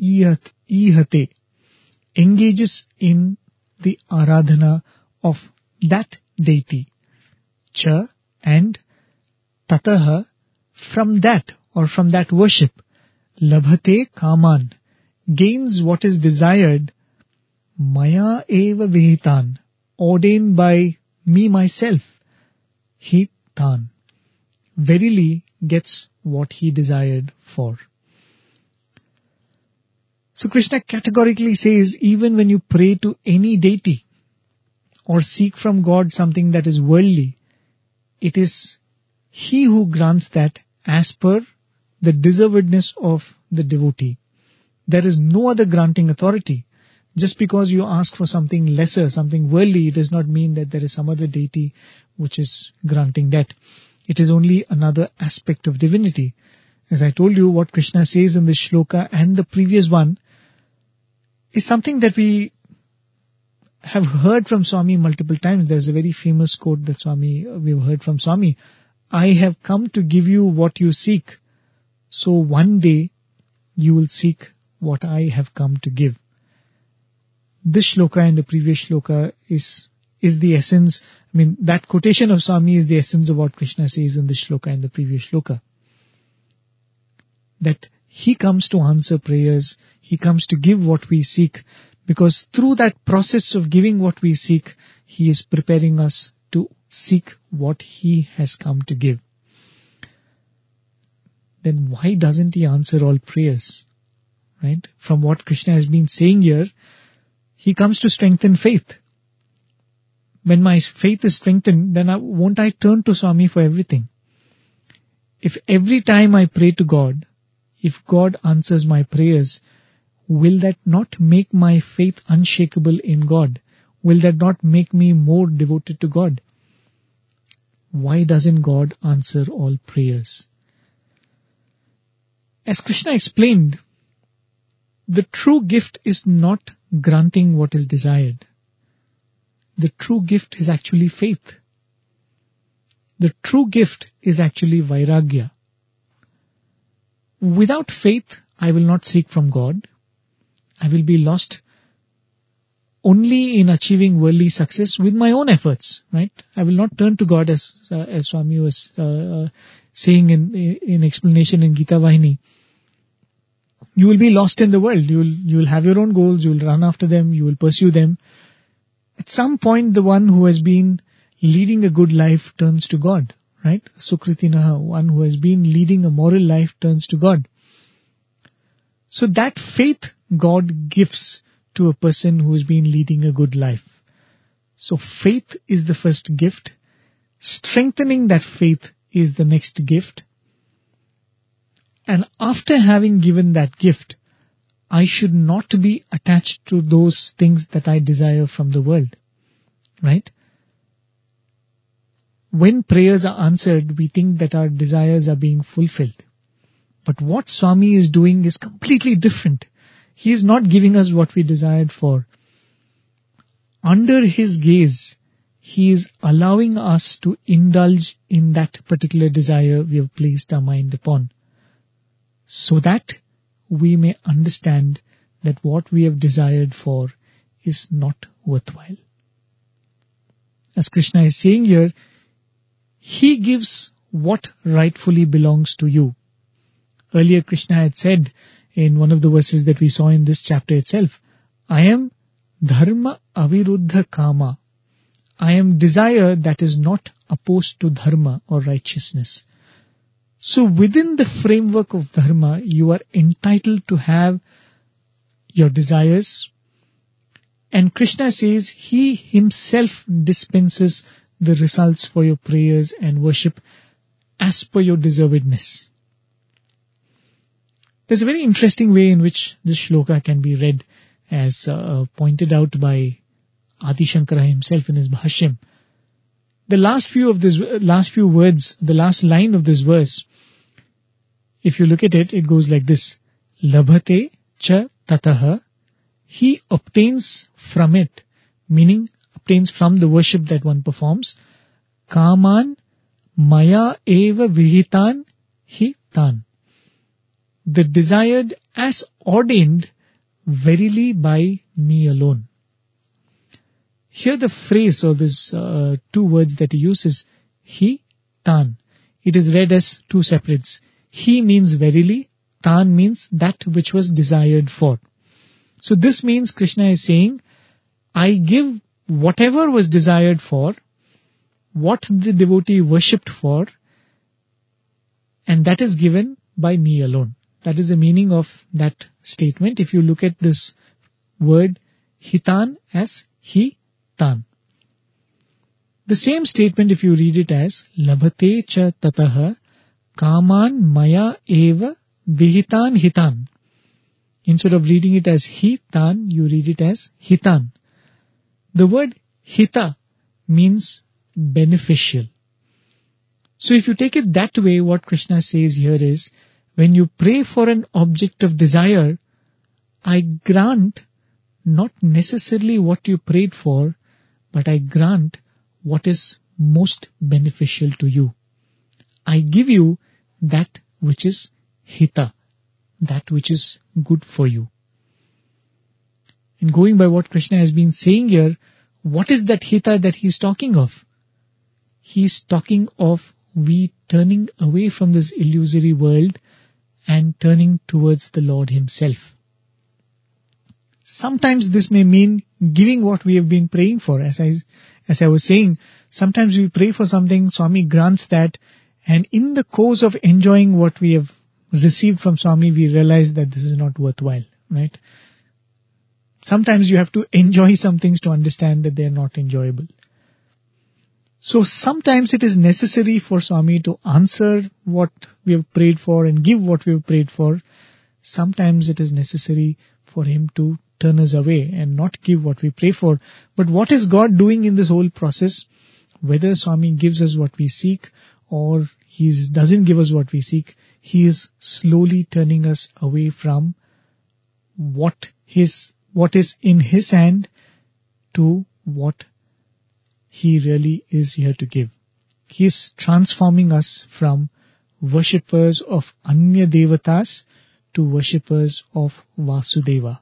ihate, engages in the aradhana of that deity. Cha, and tataha, from that or from that worship, labhate kaman, gains what is desired, maya eva vihitan, ordained by me myself, he tan, verily gets what he desired for. So Krishna categorically says, even when you pray to any deity or seek from God something that is worldly, it is he who grants that as per the deservedness of the devotee. There is no other granting authority. Just because you ask for something lesser, something worldly, it does not mean that there is some other deity which is granting that. It is only another aspect of divinity. As I told you, what Krishna says in this shloka and the previous one is something that we have heard from Swami multiple times. There's a very famous quote that Swami, we've heard from Swami. I have come to give you what you seek, so one day you will seek what I have come to give. This shloka and the previous shloka is is the essence. I mean, that quotation of Swami is the essence of what Krishna says in this shloka and the previous shloka. That He comes to answer prayers, He comes to give what we seek, because through that process of giving what we seek, He is preparing us to seek what He has come to give. Then why doesn't He answer all prayers? Right? From what Krishna has been saying here, He comes to strengthen faith. When my faith is strengthened, then I, won't I turn to Swami for everything? If every time I pray to God, if God answers my prayers, will that not make my faith unshakable in God? Will that not make me more devoted to God? Why doesn't God answer all prayers? As Krishna explained, the true gift is not granting what is desired. The true gift is actually faith. The true gift is actually vairagya. Without faith, I will not seek from God. I will be lost only in achieving worldly success with my own efforts, right? I will not turn to God as uh, as Swami was uh, uh, saying in in explanation in Gita Vahini. You will be lost in the world. You will you will have your own goals. You will run after them. You will pursue them. At some point, the one who has been leading a good life turns to God, right? Sukritinaha, one who has been leading a moral life turns to God. So that faith God gives to a person who has been leading a good life. So faith is the first gift. Strengthening that faith is the next gift. And after having given that gift, I should not be attached to those things that I desire from the world. Right? When prayers are answered, we think that our desires are being fulfilled. But what Swami is doing is completely different. He is not giving us what we desired for. Under His gaze, He is allowing us to indulge in that particular desire we have placed our mind upon, so that we may understand that what we have desired for is not worthwhile. As Krishna is saying here, He gives what rightfully belongs to you. Earlier Krishna had said in one of the verses that we saw in this chapter itself, I am dharma aviruddha kama. I am desire that is not opposed to dharma or righteousness. So within the framework of dharma, you are entitled to have your desires. And Krishna says He Himself dispenses the results for your prayers and worship as per your deservedness. There's a very interesting way in which this shloka can be read, as uh, pointed out by Adi Shankara himself in his Bhashyam. The last few of this, last few words, the last line of this verse, if you look at it, it goes like this: Labhate cha tataha. He obtains from it, meaning obtains from the worship that one performs. Kaman maya eva vihitan hi tan. The desired as ordained verily by me alone. Here the phrase or these uh, two words that he uses, he, tan. It is read as two separates. He means verily, tan means that which was desired for. So this means Krishna is saying, I give whatever was desired for, what the devotee worshipped for, and that is given by me alone. That is the meaning of that statement. If you look at this word hitan as he tan. The same statement, if you read it as labhate cha tataha kaman maya eva vihitan hitan. Instead of reading it as hi tan, you read it as hitan. The word hita means beneficial. So if you take it that way, what Krishna says here is, when you pray for an object of desire, I grant not necessarily what you prayed for, but I grant what is most beneficial to you. I give you that which is hita, that which is good for you. And going by what Krishna has been saying here, What is that hita that he is talking of? He is talking of we turning away from this illusory world and turning towards the Lord himself. Sometimes this may mean giving what we have been praying for. As I, as I was saying, sometimes we pray for something, Swami grants that, and in the course of enjoying what we have received from Swami, we realize that this is not worthwhile, right? Sometimes you have to enjoy some things to understand that they are not enjoyable. So sometimes it is necessary for Swami to answer what we have prayed for and give what we have prayed for. Sometimes it is necessary for him to turn us away and not give what we pray for. But what is God doing in this whole process? Whether Swami gives us what we seek or he doesn't give us what we seek, he is slowly turning us away from what his what is in his hand to what he really is here to give. He is transforming us from worshippers of Anya Devatas to worshippers of Vasudeva.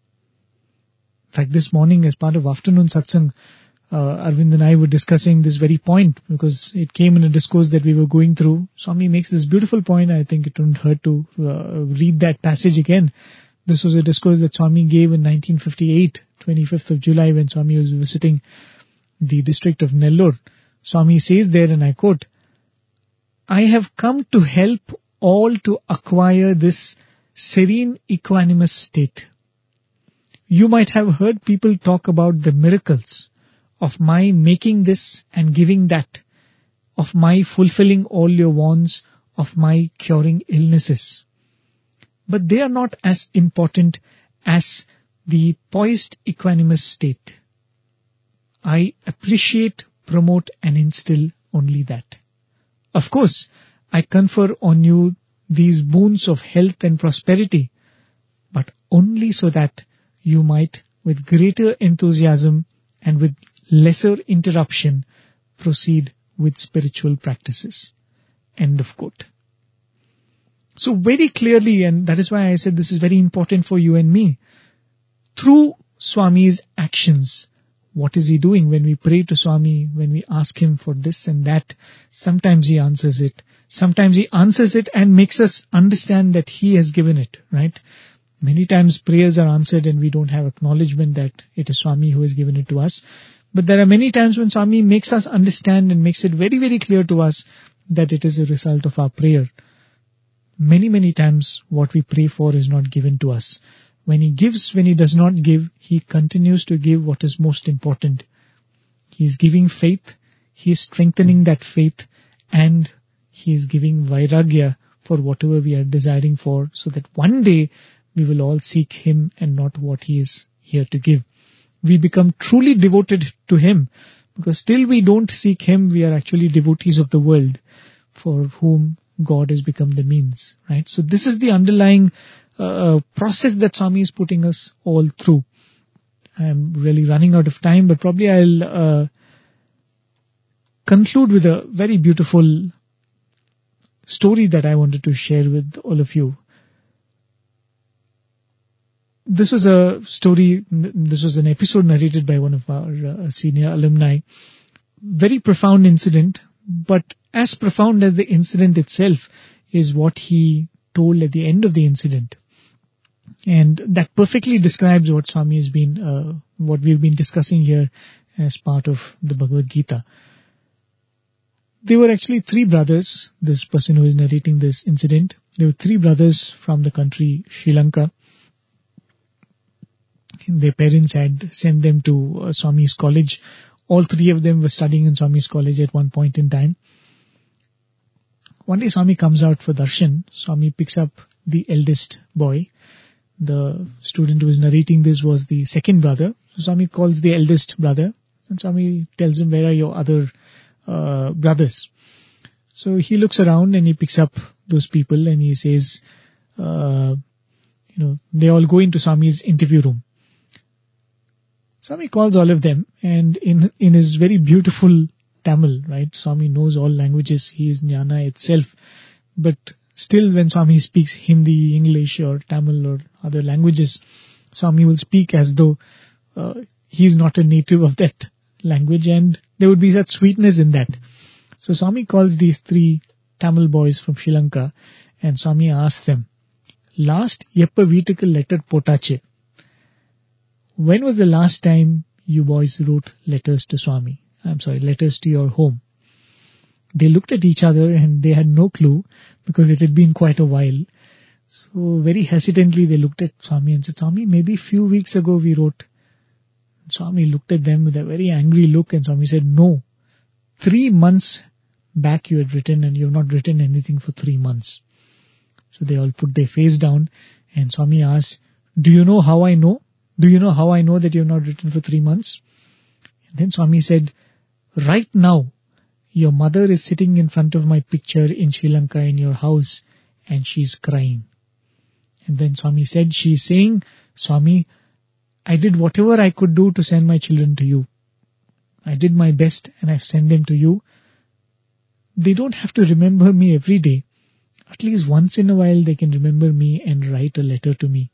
In fact, this morning as part of afternoon satsang, uh, Arvind and I were discussing this very point because it came in a discourse that we were going through. Swami makes this beautiful point. I think it wouldn't hurt to uh, read that passage again. This was a discourse that Swami gave in nineteen fifty-eight, twenty-fifth of July, when Swami was visiting the district of Nellore. Swami says there, and I quote, "I have come to help all to acquire this serene equanimous state. You might have heard people talk about the miracles of my making this and giving that, of my fulfilling all your wants, of my curing illnesses. But they are not as important as the poised equanimous state. I appreciate, promote and instill only that. Of course, I confer on you these boons of health and prosperity, but only so that you might, with greater enthusiasm and with lesser interruption, proceed with spiritual practices." End of quote. So very clearly, and that is why I said this is very important for you and me, through Swami's actions, what is he doing? When we pray to Swami, when we ask him for this and that, sometimes he answers it. Sometimes he answers it and makes us understand that he has given it, right? Many times prayers are answered and we don't have acknowledgement that it is Swami who has given it to us. But there are many times when Swami makes us understand and makes it very, very clear to us that it is a result of our prayer. Many, many times what we pray for is not given to us. When he gives, when he does not give, he continues to give what is most important. He is giving faith, he is strengthening that faith, and he is giving vairagya for whatever we are desiring for, so that one day we will all seek him and not what he is here to give. We become truly devoted to him, because till we don't seek him, we are actually devotees of the world, for whom God has become the means, right? So this is the underlying uh, process that Swami is putting us all through. I am really running out of time, but probably I'll uh, conclude with a very beautiful story that I wanted to share with all of you. This was a story, this was an episode narrated by one of our uh, senior alumni. Very profound incident, but as profound as the incident itself is what he told at the end of the incident. And that perfectly describes what Swami has been, uh, what we've been discussing here as part of the Bhagavad Gita. There were actually three brothers, this person who is narrating this incident. There were three brothers from the country Sri Lanka. Their parents had sent them to uh, Swami's college. All three of them were studying in Swami's college at one point in time. One day Swami comes out for darshan. Swami picks up the eldest boy. The student who was narrating this was the second brother. So Swami calls the eldest brother and Swami tells him, "Where are your other uh, brothers?" So he looks around and he picks up those people and he says, uh, you know, they all go into Swami's interview room. Swami calls all of them, and in in his very beautiful Tamil, right? Swami knows all languages. He is jnana itself. But still, when Swami speaks Hindi, English or Tamil or other languages, Swami will speak as though uh, he's not a native of that language, and there would be such sweetness in that. So Swami calls these three Tamil boys from Sri Lanka, and Swami asks them, last Yeppa Veetukku letter potache. When was the last time you boys wrote letters to Swami? I'm sorry, letters to your home. They looked at each other and they had no clue, because it had been quite a while. So very hesitantly they looked at Swami and said, Swami, maybe a few weeks ago we wrote. Swami looked at them with a very angry look, and Swami said, no, three months back you had written, and you have not written anything for three months. So they all put their face down, and Swami asked, do you know how I know? Do you know how I know that you have not written for three months? And then Swami said, right now, your mother is sitting in front of my picture in Sri Lanka in your house, and she's crying. And then Swami said, she's saying, Swami, I did whatever I could do to send my children to you. I did my best and I've sent them to you. They don't have to remember me every day. At least once in a while they can remember me and write a letter to me.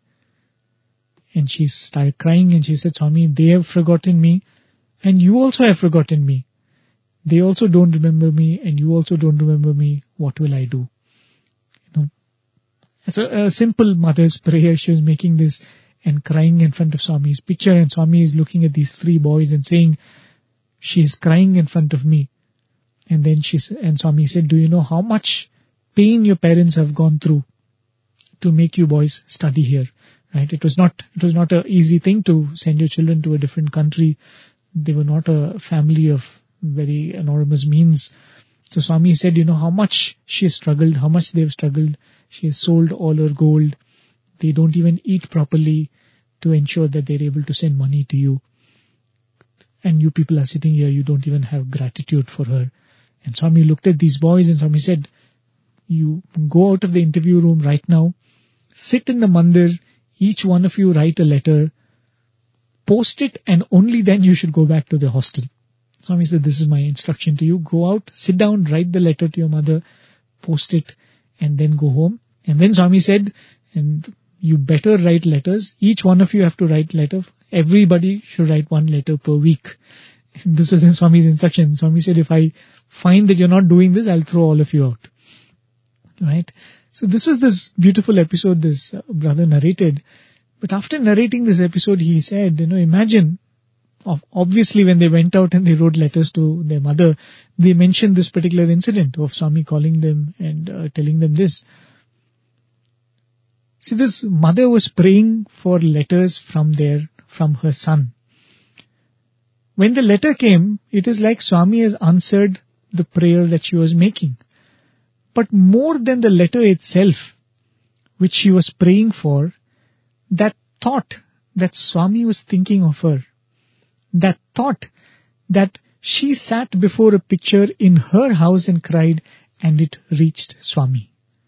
And she started crying and she said, Swami, they have forgotten me and you also have forgotten me. They also don't remember me and you also don't remember me. What will I do? You know, it's a, a simple mother's prayer. She was making this and crying in front of Swami's picture, and Swami is looking at these three boys and saying, she is crying in front of me. And then she and Swami said, do you know how much pain your parents have gone through to make you boys study here? Right? It was not it was not an easy thing to send your children to a different country. They were not a family of very enormous means. So Swami said, you know how much she has struggled, how much they have struggled. She has sold all her gold. They don't even eat properly to ensure that they're able to send money to you. And you people are sitting here, you don't even have gratitude for her. And Swami looked at these boys and Swami said, you go out of the interview room right now, sit in the mandir, each one of you write a letter, post it, and only then you should go back to the hostel. Swami said, this is my instruction to you. Go out, sit down, write the letter to your mother, post it, and then go home. And then Swami said, and you better write letters. Each one of you have to write letter. Everybody should write one letter per week. This was in Swami's instruction. Swami said, if I find that you're not doing this, I'll throw all of you out. Right? So this was this beautiful episode this uh, brother narrated. But after narrating this episode, he said, you know, imagine, obviously when they went out and they wrote letters to their mother, they mentioned this particular incident of Swami calling them and uh, telling them this. See, this mother was praying for letters from their, from her son. When the letter came, it is like Swami has answered the prayer that she was making. But more than the letter itself, which she was praying for, that thought that Swami was thinking of her, that thought that she sat before a picture in her house and cried, and it reached Swami.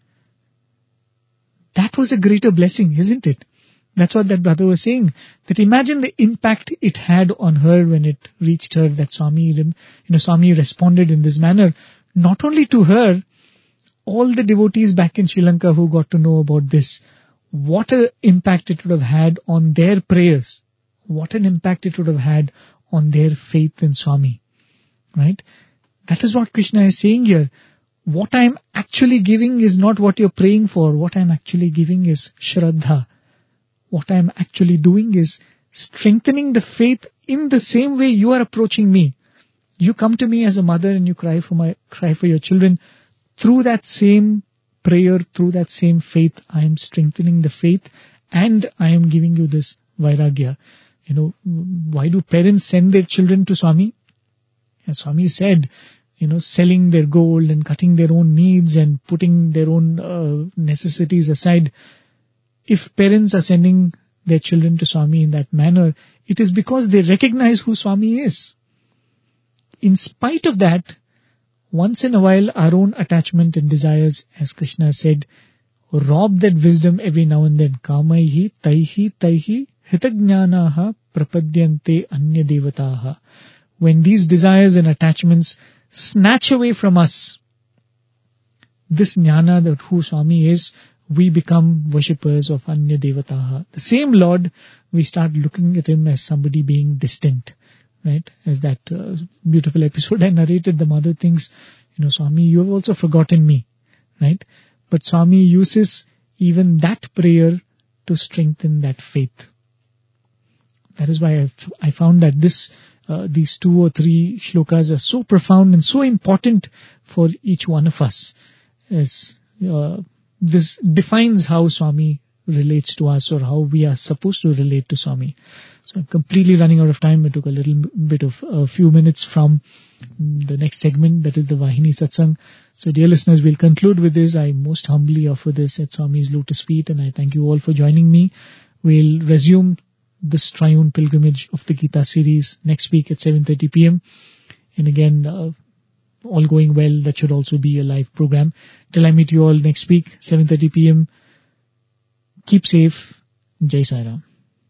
That was a greater blessing, isn't it? That's what that brother was saying. That imagine the impact it had on her when it reached her, that Swami, you know, Swami responded in this manner. Not only to her, all the devotees back in Sri Lanka who got to know about this, what an impact it would have had on their prayers. What an impact it would have had on their faith in Swami. Right? That is what Krishna is saying here. What I am actually giving is not what you are praying for. What I am actually giving is Shraddha. What I am actually doing is strengthening the faith in the same way you are approaching me. You come to me as a mother and you cry for my cry for your children. Through that same prayer, through that same faith, I am strengthening the faith and I am giving you this vairagya. You know, why do parents send their children to Swami? As Swami said, you know, selling their gold and cutting their own needs and putting their own uh, necessities aside. If parents are sending their children to Swami in that manner, it is because they recognize who Swami is. In spite of that, once in a while our own attachment and desires, as Krishna said, rob that wisdom every now and then. Kamaihi taihi taihi hitagnyanaha prapadyante anya devataha. When these desires and attachments snatch away from us this jnana that who Swami is, we become worshippers of Anya Devataha. The same Lord, we start looking at him as somebody being distant, right? As that uh, beautiful episode I narrated, the mother thinks, you know, Swami, you have also forgotten me, right? But Swami uses even that prayer to strengthen that faith. That is why I've, I found that this, uh, these two or three shlokas are so profound and so important for each one of us. As uh, this defines how Swami relates to us, or how we are supposed to relate to Swami. So I'm completely running out of time. I took a little bit of a few minutes from the next segment, that is the Vahini Satsang. So dear listeners, we'll conclude with this. I most humbly offer this at Swami's lotus feet, and I thank you all for joining me. We'll resume this triune pilgrimage of the Gita series next week at seven thirty p.m. And again, uh, all going well, that should also be a live program. Till I meet you all next week, seven thirty p.m. Keep safe. Jai Sai Ram.